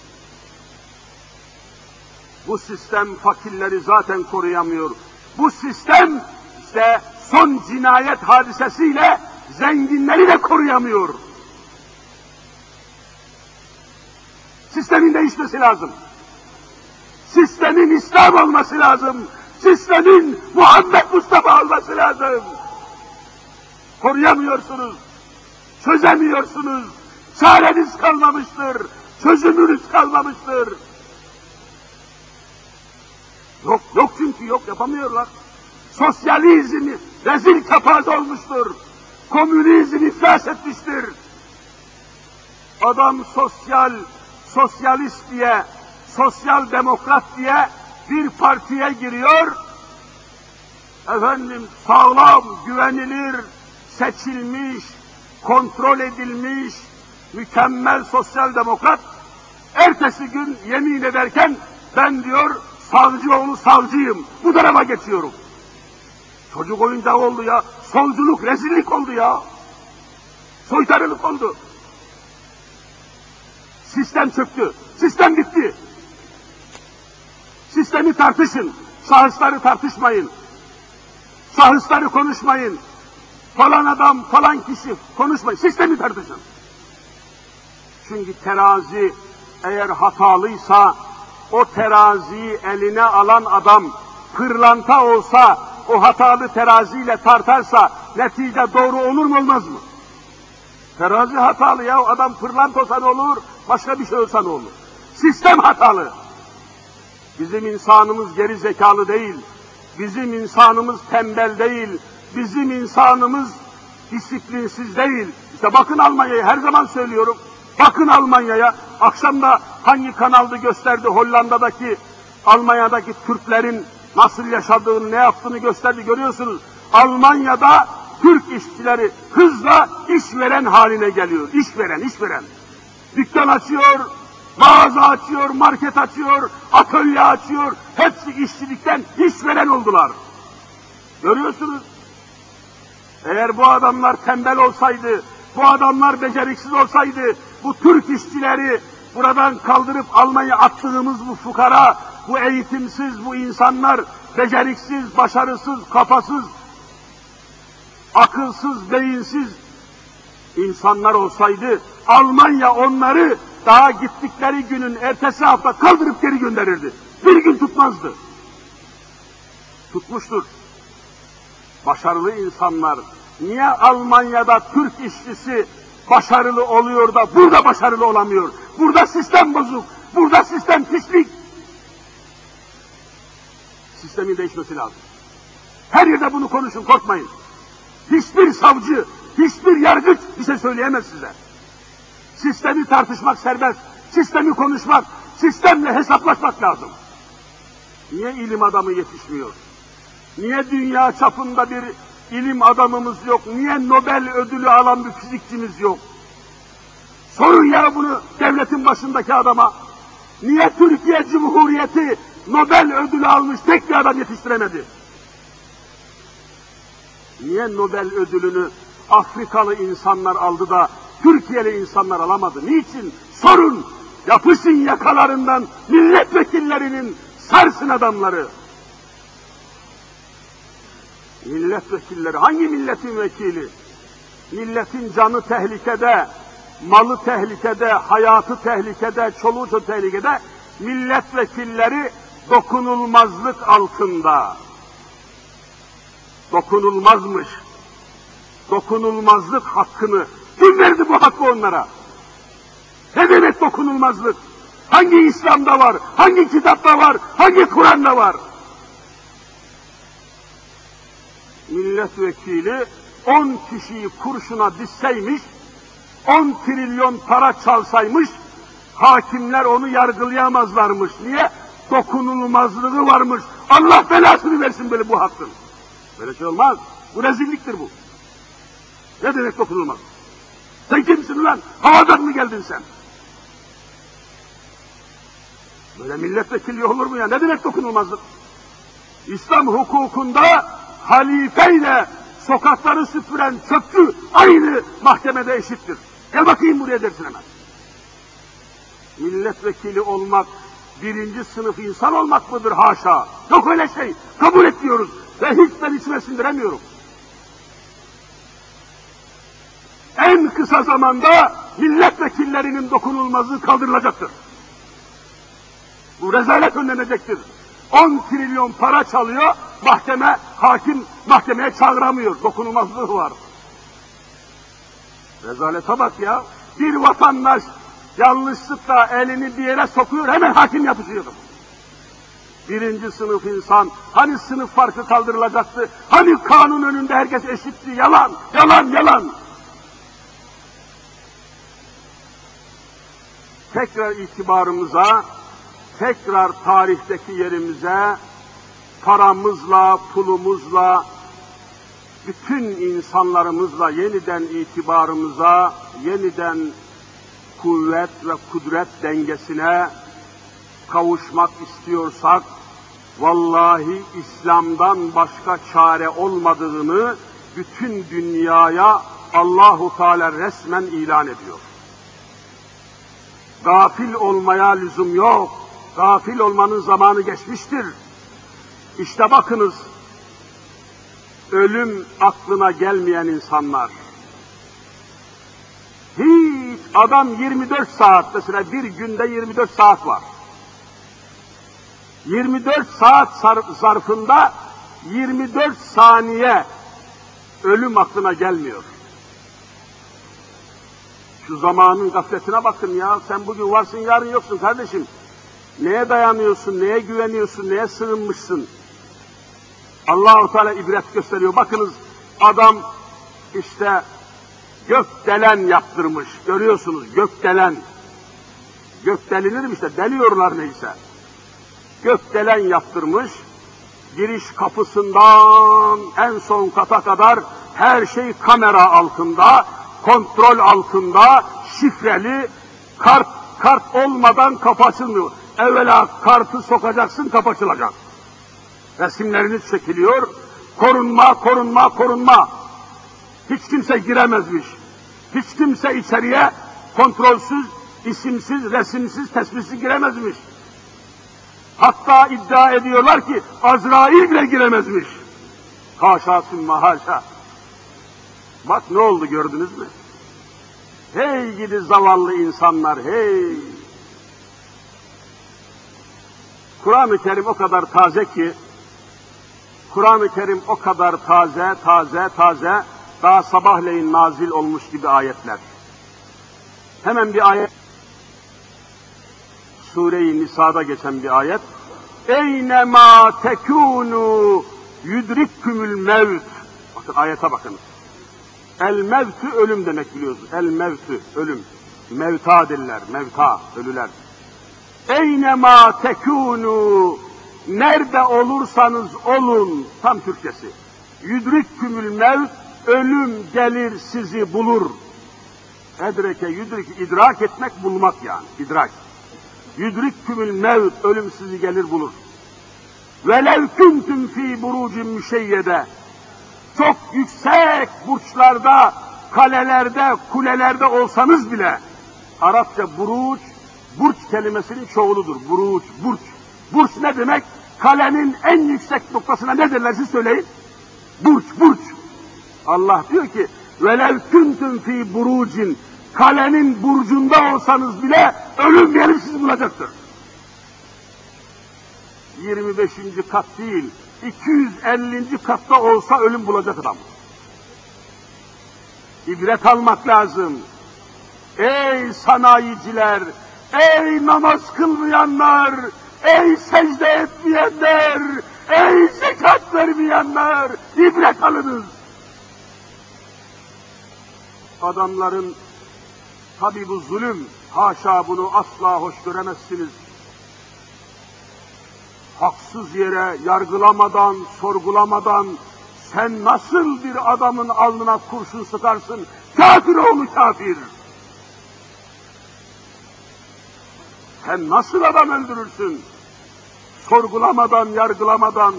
Bu sistem fakirleri zaten koruyamıyor. Bu sistem işte son cinayet hadisesiyle zenginleri de koruyamıyor. Sistemin değişmesi lazım. Sistemin İslam olması lazım. Sistemin Muhammed Mustafa olması lazım. Koruyamıyorsunuz, çözemiyorsunuz, çareniz kalmamıştır, çözümünüz kalmamıştır. Yok, yok çünkü yok, yapamıyorlar. Sosyalizm rezil kapaz olmuştur. Komünizm iflas etmiştir. Adam sosyal, sosyalist diye, sosyal demokrat diye bir partiye giriyor. Efendim, sağlam, güvenilir, seçilmiş, kontrol edilmiş, mükemmel sosyal demokrat, ertesi gün yemin ederken ben diyor savcıoğlu savcıyım, bu tarafa geçiyorum. Çocuk oyuncağı oldu ya, solculuk, rezillik oldu ya, soytarılık oldu. Sistem çöktü, sistem bitti. Sistemi tartışın, şahısları tartışmayın, şahısları konuşmayın. Falan adam, falan kişi konuşmayın, sistemi tartışın. Çünkü terazi eğer hatalıysa, o teraziyi eline alan adam pırlanta olsa, o hatalı teraziyle tartarsa netice doğru olur mu olmaz mı? Terazi hatalı ya, adam pırlanta olsa ne olur, başka bir şey olsa ne olur? Sistem hatalı. Bizim insanımız geri zekalı değil, bizim insanımız tembel değil, bizim insanımız disiplinsiz değil. İşte bakın Almanya'ya, her zaman söylüyorum, bakın Almanya'ya, akşam da hangi kanalda gösterdi Hollanda'daki, Almanya'daki Türklerin nasıl yaşadığını, ne yaptığını gösterdi, görüyorsunuz. Almanya'da Türk işçileri hızla işveren haline geliyor. İşveren, işveren. Dükkan açıyor, mağaza açıyor, market açıyor, atölye açıyor. Hepsi işçilikten işveren oldular. Görüyorsunuz. Eğer bu adamlar tembel olsaydı, bu adamlar beceriksiz olsaydı, bu Türk işçileri buradan kaldırıp Almanya attığımız bu fukara, bu eğitimsiz, bu insanlar beceriksiz, başarısız, kafasız, akılsız, beyinsiz insanlar olsaydı, Almanya onları daha gittikleri günün ertesi hafta kaldırıp geri gönderirdi. Bir gün tutmazdı. Tutmuştur. Başarılı insanlar, niye Almanya'da Türk işçisi başarılı oluyor da burada başarılı olamıyor? Burada sistem bozuk, burada sistem pislik. Sistemin değişmesi lazım. Her yerde bunu konuşun, korkmayın. Hiçbir savcı, hiçbir yargıç bir şey söyleyemez size. Sistemi tartışmak serbest, sistemi konuşmak, sistemle hesaplaşmak lazım. Niye ilim adamı yetişmiyor? Niye dünya çapında bir ilim adamımız yok? Niye Nobel ödülü alan bir fizikçimiz yok? Sorun ya bunu devletin başındaki adama. Niye Türkiye Cumhuriyeti Nobel ödülü almış tek bir adam yetiştiremedi? Niye Nobel ödülünü Afrikalı insanlar aldı da Türkiye'li insanlar alamadı? Niçin? Sorun! Yapışın yakalarından milletvekillerinin, sarsın adamları. Milletvekilleri, hangi milletin vekili? Milletin canı tehlikede, malı tehlikede, hayatı tehlikede, çoluğu çocuğu tehlikede. Milletvekilleri dokunulmazlık altında. Dokunulmazmış. Dokunulmazlık hakkını. Kim verdi bu hakkı onlara? Ne demek dokunulmazlık? Hangi İslam'da var? Hangi kitapta var? Hangi Kur'an'da var? Milletvekili on kişiyi kurşuna dizseymiş, on trilyon para çalsaymış, hakimler onu yargılayamazlarmış. Niye? Dokunulmazlığı varmış. Allah belasını versin böyle bu hakkın. Böyle şey olmaz. Bu rezilliktir bu. Ne demek dokunulmaz? Sen kimsin lan? Havadan mı geldin sen? Böyle milletvekili olur mu ya? Ne demek dokunulmazlık? İslam hukukunda halifeyle sokakları süpüren çöpçü aynı mahkemede eşittir. Gel bakayım buraya dersin hemen. Milletvekili olmak, birinci sınıf insan olmak mıdır? Haşa! Yok öyle şey. Kabul etmiyoruz. Ve hiç ben içime sindiremiyorum. En kısa zamanda milletvekillerinin dokunulmazlığı kaldırılacaktır. Bu rezalet önlenecektir. on trilyon para çalıyor, mahkeme, hakim mahkemeye çağıramıyor. Dokunulmazlığı var. Rezalete bak ya. Bir vatandaş yanlışlıkla elini bir yere sokuyor, hemen hakim yapışıyor. Birinci sınıf insan, hani sınıf farkı kaldırılacaktı, hani kanun önünde herkes eşitti, yalan, yalan, yalan. Tekrar itibarımıza, tekrar tarihteki yerimize, paramızla, pulumuzla, bütün insanlarımızla yeniden itibarımıza, yeniden kuvvet ve kudret dengesine kavuşmak istiyorsak, vallahi İslam'dan başka çare olmadığını bütün dünyaya Allahu Teala resmen ilan ediyor. Gafil olmaya lüzum yok. Gafil olmanın zamanı geçmiştir. İşte bakınız, ölüm aklına gelmeyen insanlar. Hiç adam yirmi dört saat, mesela bir günde yirmi dört saat var. yirmi dört saat zarfında yirmi dört saniye ölüm aklına gelmiyor. Şu zamanın gafletine bakın ya, sen bugün varsın yarın yoksun kardeşim. Neye dayanıyorsun, neye güveniyorsun, neye sığınmışsın? Allah-u Teala ibret gösteriyor. Bakınız adam işte gökdelen yaptırmış. Görüyorsunuz gökdelen. Gök delinir mi işte, deliyorlar neyse. Gökdelen yaptırmış. giriş kapısından en son kata kadar her şey kamera altında, kontrol altında, şifreli, kart, kart olmadan kapı açılmıyor. Evvela kartı sokacaksın, kapı açılacak. Resimleriniz çekiliyor, korunma, korunma, korunma. Hiç kimse giremezmiş. Hiç kimse içeriye kontrolsüz, isimsiz, resimsiz, tespitsiz giremezmiş. Hatta iddia ediyorlar ki Azrail bile giremezmiş. Haşa sümme haşa. Bak ne oldu gördünüz mü? Hey gidi zavallı insanlar hey! Kur'an-ı Kerim o kadar taze ki, Kur'an-ı Kerim o kadar taze, taze, taze, daha sabahleyin nazil olmuş gibi ayetler. Hemen bir ayet, Sure-i Nisa'da geçen bir ayet. Eynemâ tekûnû yudrikkümül mevt. Bakın ayete bakın. El mevtü ölüm demek biliyorsunuz. El mevtü ölüm. Mevta derler, mevta, ölüler. Eynemâ tekûnû nerede olursanız olun, tam Türkçesi. Yudrikkümül mevt, ölüm gelir sizi bulur. Edreke, yudrik, idrak etmek, bulmak yani, idrak. Yudrikkümül mevt, ölüm sizi gelir bulur. Velev kuntum fî burucin müşeyyede. Çok yüksek burçlarda, kalelerde, kulelerde olsanız bile, Arapça buruç, burç kelimesinin çoğuludur. Buruç, burç. Burç ne demek? Kalenin en yüksek noktasına ne derler siz söyleyin? Burç, burç. Allah diyor ki, velev kuntum fî burucin, kalenin burcunda olsanız bile ölüm gelip sizi bulacaktır. yirmi beşinci kat değil, iki yüz ellinci katta olsa ölüm bulacak adam. İbret almak lazım. Ey sanayiciler, ey namaz kılmayanlar, ey secde etmeyenler, ey zekat vermeyenler, ibret alınız. Adamların, tabi bu zulüm, haşa bunu asla hoş göremezsiniz. Haksız yere, yargılamadan, sorgulamadan, sen nasıl bir adamın alnına kurşun sıkarsın? Kafir oğlu kafir! Sen nasıl adam öldürürsün? Sorgulamadan, yargılamadan,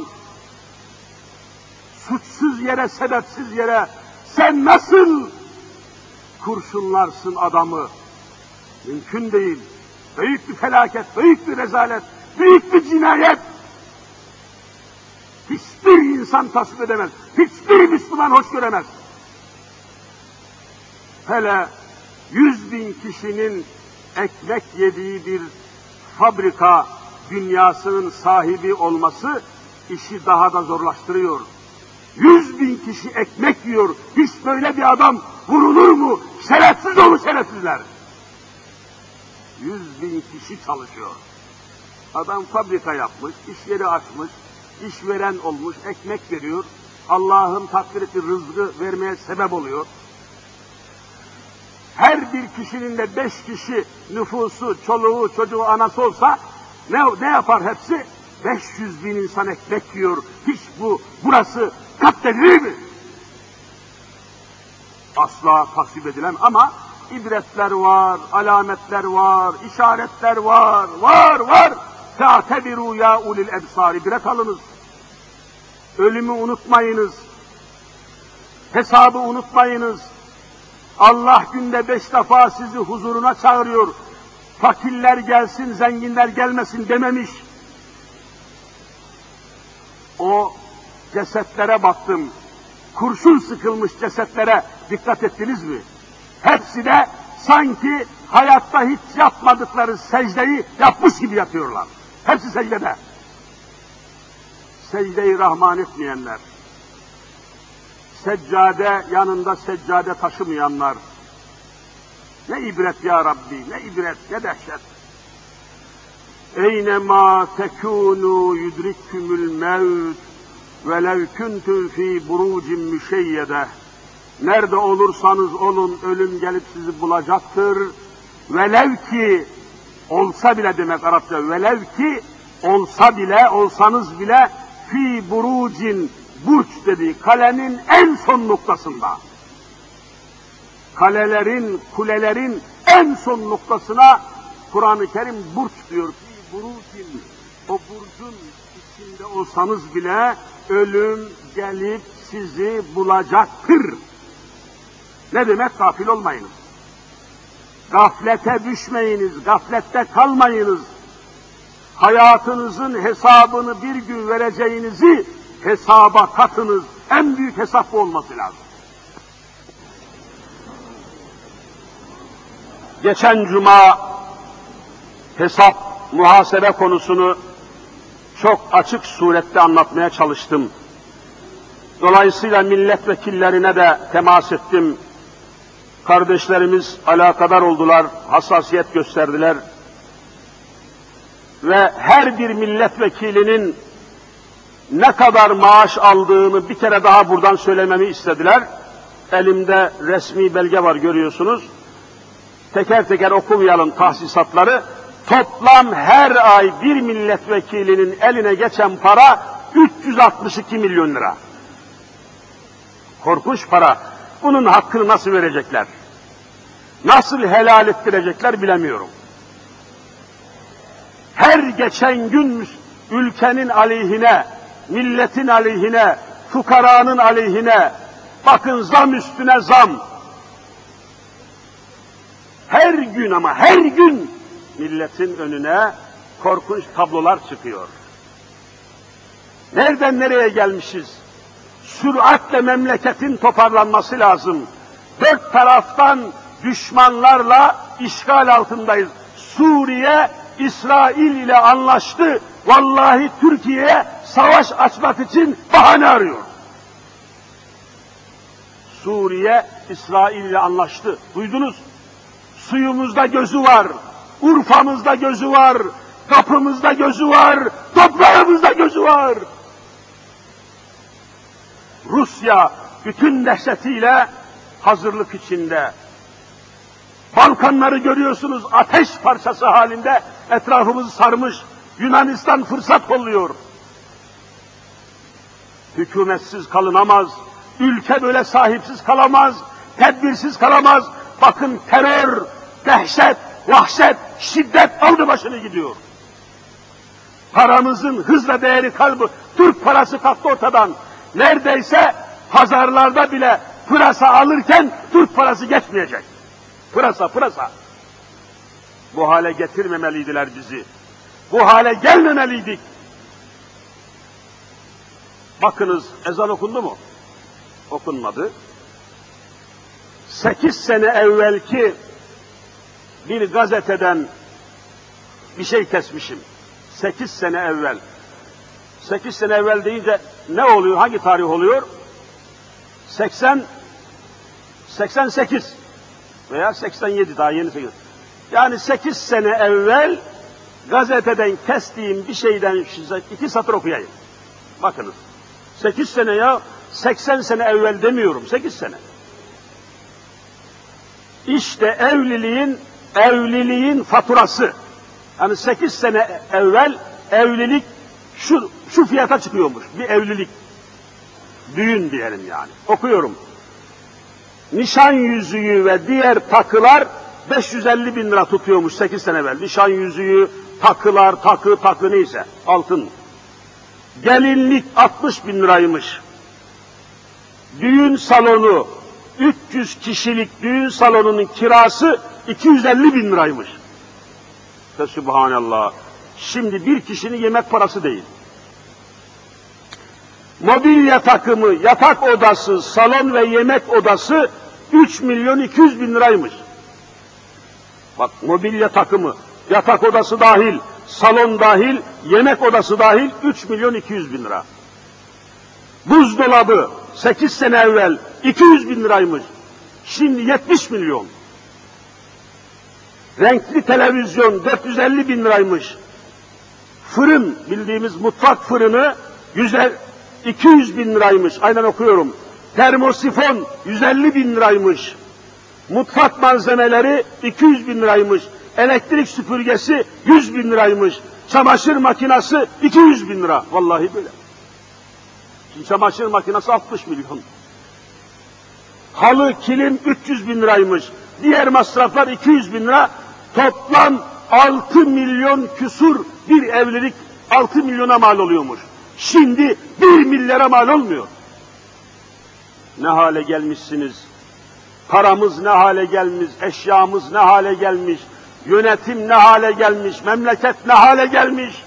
suçsuz yere, sebepsiz yere, sen nasıl kurşunlarsın adamı? Mümkün değil. Büyük bir felaket, büyük bir rezalet, büyük bir cinayet. Hiçbir insan tasvip edemez, hiçbir Müslüman hoş göremez. Hele yüz bin kişinin ekmek yediği bir fabrika dünyasının sahibi olması işi daha da zorlaştırıyor. Yüz bin kişi ekmek yiyor, hiç böyle bir adam vurulur mu? Şerefsiz olur şerefsizler. Yüz bin kişi çalışıyor. Adam fabrika yapmış, iş yeri açmış, işveren olmuş, ekmek veriyor. Allah'ın takdir ettiği rızkı vermeye sebep oluyor. Her bir kişinin de beş kişi nüfusu, çoluğu, çocuğu, anası olsa ne, ne yapar hepsi? beş yüz bin insan ekmek yiyor. Hiç bu, burası katledilir mi? Asla tasvip edilemez ama ibretler var, alametler var, işaretler var, var, var. Fe'tebiru ya ulil ebsar, ibret alınız. Ölümü unutmayınız. Hesabı unutmayınız. Allah günde beş defa sizi huzuruna çağırıyor. Fakirler gelsin, zenginler gelmesin dememiş. O cesetlere baktım. Kurşun sıkılmış cesetlere dikkat ettiniz mi? Hepsi de sanki hayatta hiç yapmadıkları secdeyi yapmış gibi yatıyorlar. Hepsi secdede. Secde-i Rahman etmeyenler, seccade yanında seccade taşımayanlar, ne ibret ya Rabbi, ne ibret, ne dehşet. Eynemâ tekûnû yudrikkümül mevt velev kuntum fî burucin müşeyyede. Nerede olursanız olun ölüm gelip sizi bulacaktır. Velev ki, olsa bile demek Arapça, velev ki olsa bile, olsanız bile fi burucin, burç dedi, kalenin en son noktasında. Kalelerin, kulelerin en son noktasına Kur'an-ı Kerim burç diyor. Fi burucin, o burcun içinde olsanız bile ölüm gelip sizi bulacaktır. Ne demek? Gafil olmayınız. Gaflete düşmeyiniz, gaflette kalmayınız. Hayatınızın hesabını bir gün vereceğinizi hesaba katınız. En büyük hesap bu olması lazım. Geçen cuma hesap, muhasebe konusunu çok açık surette anlatmaya çalıştım. Dolayısıyla milletvekillerine de temas ettim. Kardeşlerimiz alakadar oldular, hassasiyet gösterdiler. Ve her bir milletvekilinin ne kadar maaş aldığını bir kere daha buradan söylememi istediler. Elimde resmi belge var, görüyorsunuz. Teker teker okumayalım tahsisatları. Toplam her ay bir milletvekilinin eline geçen para üç yüz altmış iki milyon lira. Korkunç para. Bunun hakkını nasıl verecekler? Nasıl helal ettirecekler bilemiyorum. Her geçen gün ülkenin aleyhine, milletin aleyhine, fukaranın aleyhine, bakın zam üstüne zam. Her gün ama her gün milletin önüne korkunç tablolar çıkıyor. Nereden nereye gelmişiz? Süratle memleketin toparlanması lazım. Dört taraftan düşmanlarla işgal altındayız. Suriye, İsrail ile anlaştı. Vallahi Türkiye'ye savaş açmak için bahane arıyor. Suriye, İsrail ile anlaştı. Duydunuz? Suyumuzda gözü var, Urfa'mızda gözü var, kapımızda gözü var, toprağımızda gözü var. Rusya bütün dehşetiyle hazırlık içinde. Balkanları görüyorsunuz, ateş parçası halinde etrafımızı sarmış. Yunanistan fırsat kolluyor. Hükümetsiz kalınamaz, ülke böyle sahipsiz kalamaz, tedbirsiz kalamaz. Bakın terör, dehşet, vahşet, şiddet aldı başını gidiyor. Paramızın hızla değeri kalbı, Türk parası kalktı ortadan. Neredeyse pazarlarda bile pırasa alırken Türk parası geçmeyecek. Pırasa, pırasa. Bu hale getirmemeliydiler bizi. Bu hale gelmemeliydik. Bakınız, ezan okundu mu? Okunmadı. Sekiz sene evvelki bir gazeteden bir şey kesmişim. Sekiz sene evvel. Sekiz sene evvel deyince ne oluyor? Hangi tarih oluyor? Seksen, seksen sekiz veya seksen yedi, daha yeni sekiz. Yani sekiz sene evvel gazeteden kestiğim bir şeyden size iki satır okuyayım. Bakınız. Sekiz sene ya, seksen sene evvel demiyorum, sekiz sene. İşte evliliğin, evliliğin faturası. Yani sekiz sene evvel evlilik şu, şu fiyata çıkıyormuş, bir evlilik. Düğün diyelim yani. Okuyorum. Nişan yüzüğü ve diğer takılar beş yüz elli bin lira tutuyormuş sekiz sene evvel. Nişan yüzüğü, takılar, takı, takı neyse, altın. Gelinlik altmış bin liraymış. Düğün salonu, üç yüz kişilik düğün salonunun kirası iki yüz elli bin liraymış. Fesubhanallah. Şimdi bir kişinin yemek parası değil. Mobilya takımı, yatak odası, salon ve yemek odası üç milyon iki yüz bin liraymış. Bak, mobilya takımı, yatak odası dahil, salon dahil, yemek odası dahil üç milyon iki yüz bin lira. Buzdolabı sekiz sene evvel iki yüz bin liraymış. Şimdi yetmiş milyon. Renkli televizyon dört yüz elli bin liraymış. Fırın, bildiğimiz mutfak fırını iki yüz bin liraymış. Aynen okuyorum. Termosifon yüz elli bin liraymış. Mutfak malzemeleri iki yüz bin liraymış. Elektrik süpürgesi yüz bin liraymış. Çamaşır makinesi iki yüz bin lira. Vallahi böyle. Çamaşır makinesi altmış milyon. Halı, kilim üç yüz bin liraymış. Diğer masraflar iki yüz bin lira. Toplam altı milyon küsur bir evlilik altı milyona mal oluyormuş. Şimdi bir milyara mal olmuyor. Ne hale gelmişsiniz? Paramız ne hale gelmiş, eşyamız ne hale gelmiş, yönetim ne hale gelmiş, memleket ne hale gelmiş.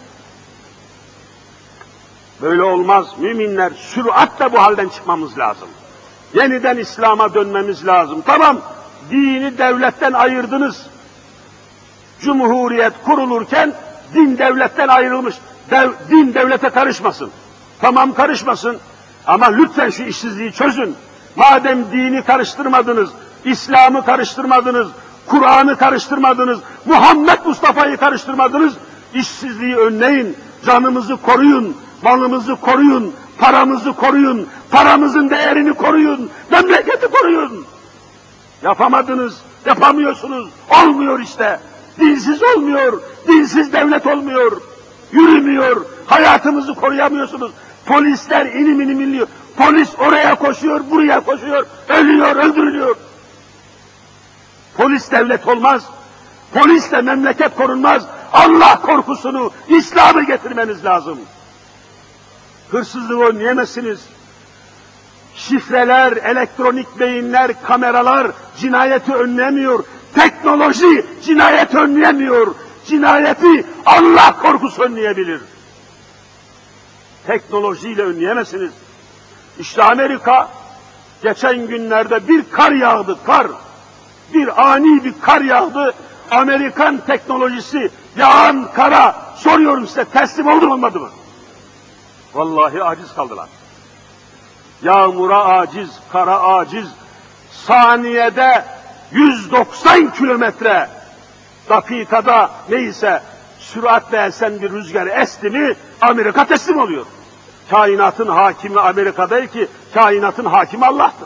Böyle olmaz müminler, süratle bu halden çıkmamız lazım. Yeniden İslam'a dönmemiz lazım. Tamam, dini devletten ayırdınız. Cumhuriyet kurulurken din devletten ayrılmış. Dev, din devlete karışmasın. Tamam karışmasın ama lütfen şu işsizliği çözün. Madem dini karıştırmadınız, İslam'ı karıştırmadınız, Kur'an'ı karıştırmadınız, Muhammed Mustafa'yı karıştırmadınız, işsizliği önleyin, canımızı koruyun, malımızı koruyun, paramızı koruyun, paramızın değerini koruyun, memleketi koruyun. Yapamadınız, yapamıyorsunuz, olmuyor işte. Dinsiz olmuyor, dinsiz devlet olmuyor, yürümüyor, hayatımızı koruyamıyorsunuz. Polisler inim inim inliyor. Polis oraya koşuyor, buraya koşuyor, ölüyor, öldürülüyor. Polis devlet olmaz, polisle memleket korunmaz. Allah korkusunu, İslam'ı getirmeniz lazım. Hırsızlığı önleyemezsiniz. Şifreler, elektronik beyinler, kameralar cinayeti önlemiyor. Teknoloji cinayeti önleyemiyor. Cinayeti Allah korkusu önleyebilir. Teknolojiyle önleyemezsiniz. İşte Amerika geçen günlerde bir kar yağdı, kar. Bir ani bir kar yağdı. Amerikan teknolojisi yağan kara soruyorum size teslim oldu mu olmadı mı? Vallahi aciz kaldılar. Yağmura aciz, kara aciz. Saniyede yüz doksan kilometre, dakikada neyse süratle esen bir rüzgar esti mi Amerika teslim oluyor. Kainatın hakimi Amerika değil ki, kainatın hakimi Allah'tır.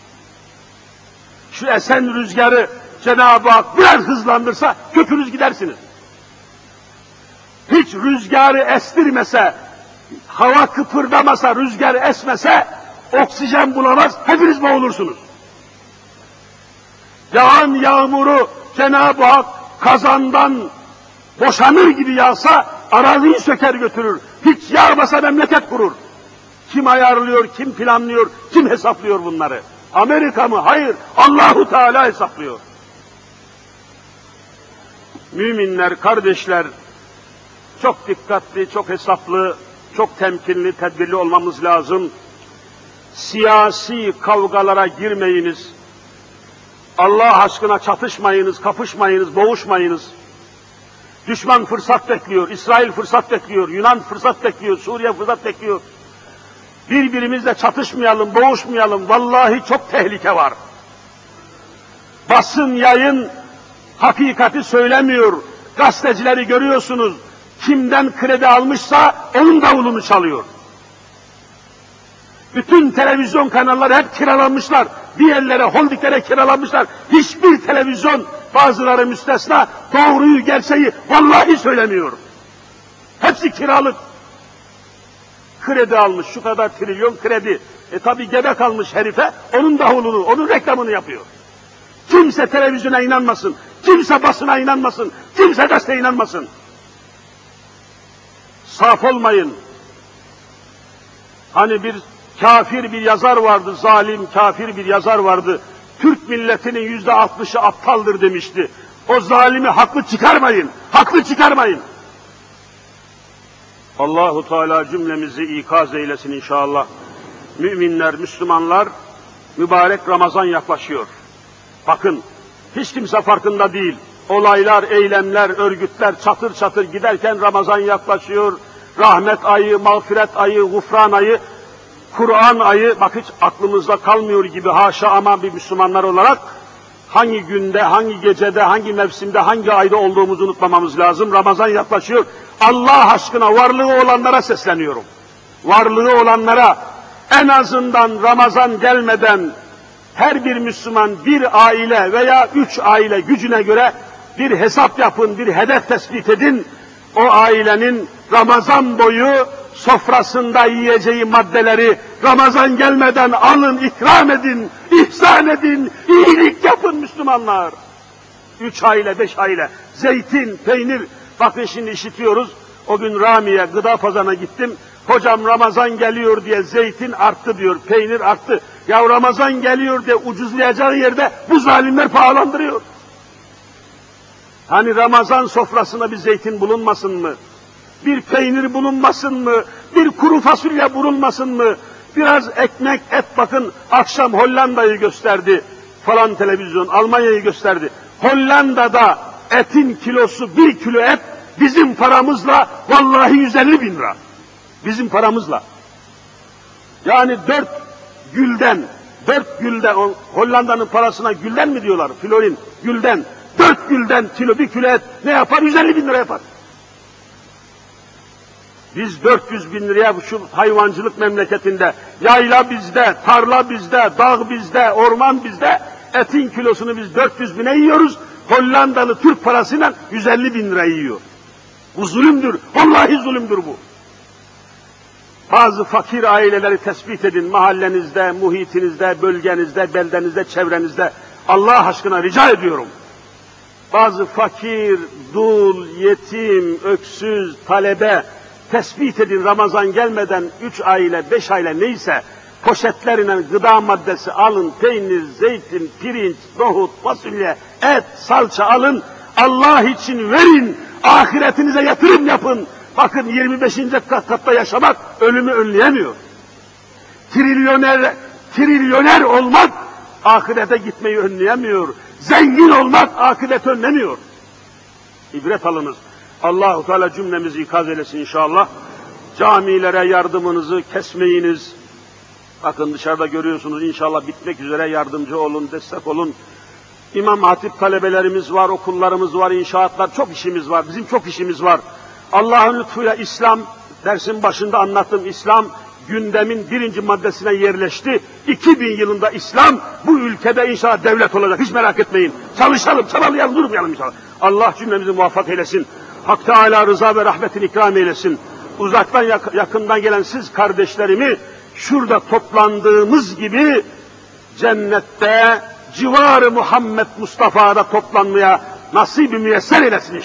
Şu esen rüzgarı Cenab-ı Hak biraz hızlandırsa kökünüz gidersiniz. Hiç rüzgarı estirmese, hava kıpırdamasa, rüzgar esmese, oksijen bulamaz, hepiniz boğulursunuz. Yağan yağmuru Cenab-ı Hak kazandan boşanır gibi yağsa, araziyi söker götürür. Hiç yağmasa memleket kurur. Kim ayarlıyor, kim planlıyor, kim hesaplıyor bunları? Amerika mı? Hayır, Allahu Teala hesaplıyor. Müminler, kardeşler, çok dikkatli, çok hesaplı, çok temkinli, tedbirli olmamız lazım. Siyasi kavgalara girmeyiniz. Allah aşkına çatışmayınız, kapışmayınız, boğuşmayınız. Düşman fırsat bekliyor, İsrail fırsat bekliyor, Yunan fırsat bekliyor, Suriye fırsat bekliyor. Birbirimizle çatışmayalım, boğuşmayalım. Vallahi çok tehlike var. Basın, yayın hakikati söylemiyor. Gazetecileri görüyorsunuz. Kimden kredi almışsa onun davulunu çalıyor. Bütün televizyon kanalları hep kiralanmışlar. Bir yerlere, holdinglere kiralanmışlar. Hiçbir televizyon, bazıları müstesna, doğruyu, gerçeği vallahi söylemiyor. Hepsi kiralık. Kredi almış, şu kadar trilyon kredi. E tabi gebe kalmış herife, onun davulunu, onun reklamını yapıyor. Kimse televizyona inanmasın, kimse basına inanmasın, kimse gazeteye inanmasın. Saf olmayın. Hani bir kafir bir yazar vardı, zalim kafir bir yazar vardı. Türk milletinin yüzde altmışı aptaldır demişti. O zalimi haklı çıkarmayın, haklı çıkarmayın. Allahu Teala cümlemizi ikaz eylesin inşallah. Müminler, Müslümanlar, mübarek Ramazan yaklaşıyor. Bakın, hiç kimse farkında değil. Olaylar, eylemler, örgütler çatır çatır giderken Ramazan yaklaşıyor. Rahmet ayı, mağfiret ayı, gufran ayı, Kur'an ayı, bak hiç aklımızda kalmıyor gibi haşa ama bir Müslümanlar olarak hangi günde, hangi gecede, hangi mevsimde, hangi ayda olduğumuzu unutmamamız lazım. Ramazan yaklaşıyor. Allah aşkına varlığı olanlara sesleniyorum. Varlığı olanlara en azından Ramazan gelmeden her bir Müslüman bir aile veya üç aile gücüne göre bir hesap yapın, bir hedef tespit edin. o ailenin Ramazan boyu sofrasında yiyeceği maddeleri Ramazan gelmeden alın, ikram edin, ihsan edin, iyilik yapın Müslümanlar. Üç aile, beş aile, zeytin, peynir, bakın şimdi işitiyoruz, o gün Ramiye gıda pazarına gittim, hocam Ramazan geliyor diye zeytin arttı diyor, peynir arttı. Ya Ramazan geliyor diye ucuzlayacağı yerde bu zalimler pahalandırıyor. Hani Ramazan sofrasına bir zeytin bulunmasın mı? Bir peynir bulunmasın mı? Bir kuru fasulye bulunmasın mı? Biraz ekmek, et, bakın akşam Hollanda'yı gösterdi falan televizyon, Almanya'yı gösterdi. Hollanda'da etin kilosu, bir kilo et bizim paramızla vallahi yüz elli bin lira. Bizim paramızla. Yani dört gülden, dört gülden, Hollanda'nın parasına gülden mi diyorlar? Florin, gülden. Dört gülden kilo, bir kilo et ne yapar? yüz elli bin lira yapar. Biz dört yüz bin liraya şu hayvancılık memleketinde, yayla bizde, tarla bizde, dağ bizde, orman bizde, etin kilosunu biz dört yüz bine yiyoruz, Hollandalı Türk parasıyla yüz elli bin lira yiyor. Bu zulümdür, vallahi zulümdür bu. Bazı fakir aileleri tespit edin, mahallenizde, muhitinizde, bölgenizde, beldenizde, çevrenizde. Allah aşkına rica ediyorum. Bazı fakir, dul, yetim, öksüz, talebe tespit edin, Ramazan gelmeden üç aile, beş aile neyse poşetlerine gıda maddesi alın, peynir, zeytin, pirinç, nohut, fasulye, et, salça alın, Allah için verin, ahiretinize yatırım yapın. Bakın yirmi beşinci katta yaşamak ölümü önleyemiyor. Trilyoner, trilyoner olmak ahirete gitmeyi önleyemiyor. Zengin olmak ahiret önlemiyor. İbret alınız. Allah-u Teala cümlemizi ikaz eylesin inşallah. Camilere yardımınızı kesmeyiniz. Bakın dışarıda görüyorsunuz, inşallah bitmek üzere, yardımcı olun, destek olun. İmam Hatip talebelerimiz var, okullarımız var, inşaatlar, çok işimiz var, bizim çok işimiz var. Allah'ın lütfuyla İslam, dersin başında anlattım, İslam gündemin birinci maddesine yerleşti. iki bin yılında İslam bu ülkede inşallah devlet olacak, hiç merak etmeyin. Çalışalım, çabalayalım, durmayalım inşallah. Allah cümlemizi muvaffak eylesin. Hak Teâlâ rıza ve rahmetini ikram eylesin. Uzaktan yak yakından gelen siz kardeşlerimi şurada toplandığımız gibi cennette civar-ı Muhammed Mustafa'da toplanmaya nasip-i müyesser eylesin inşallah.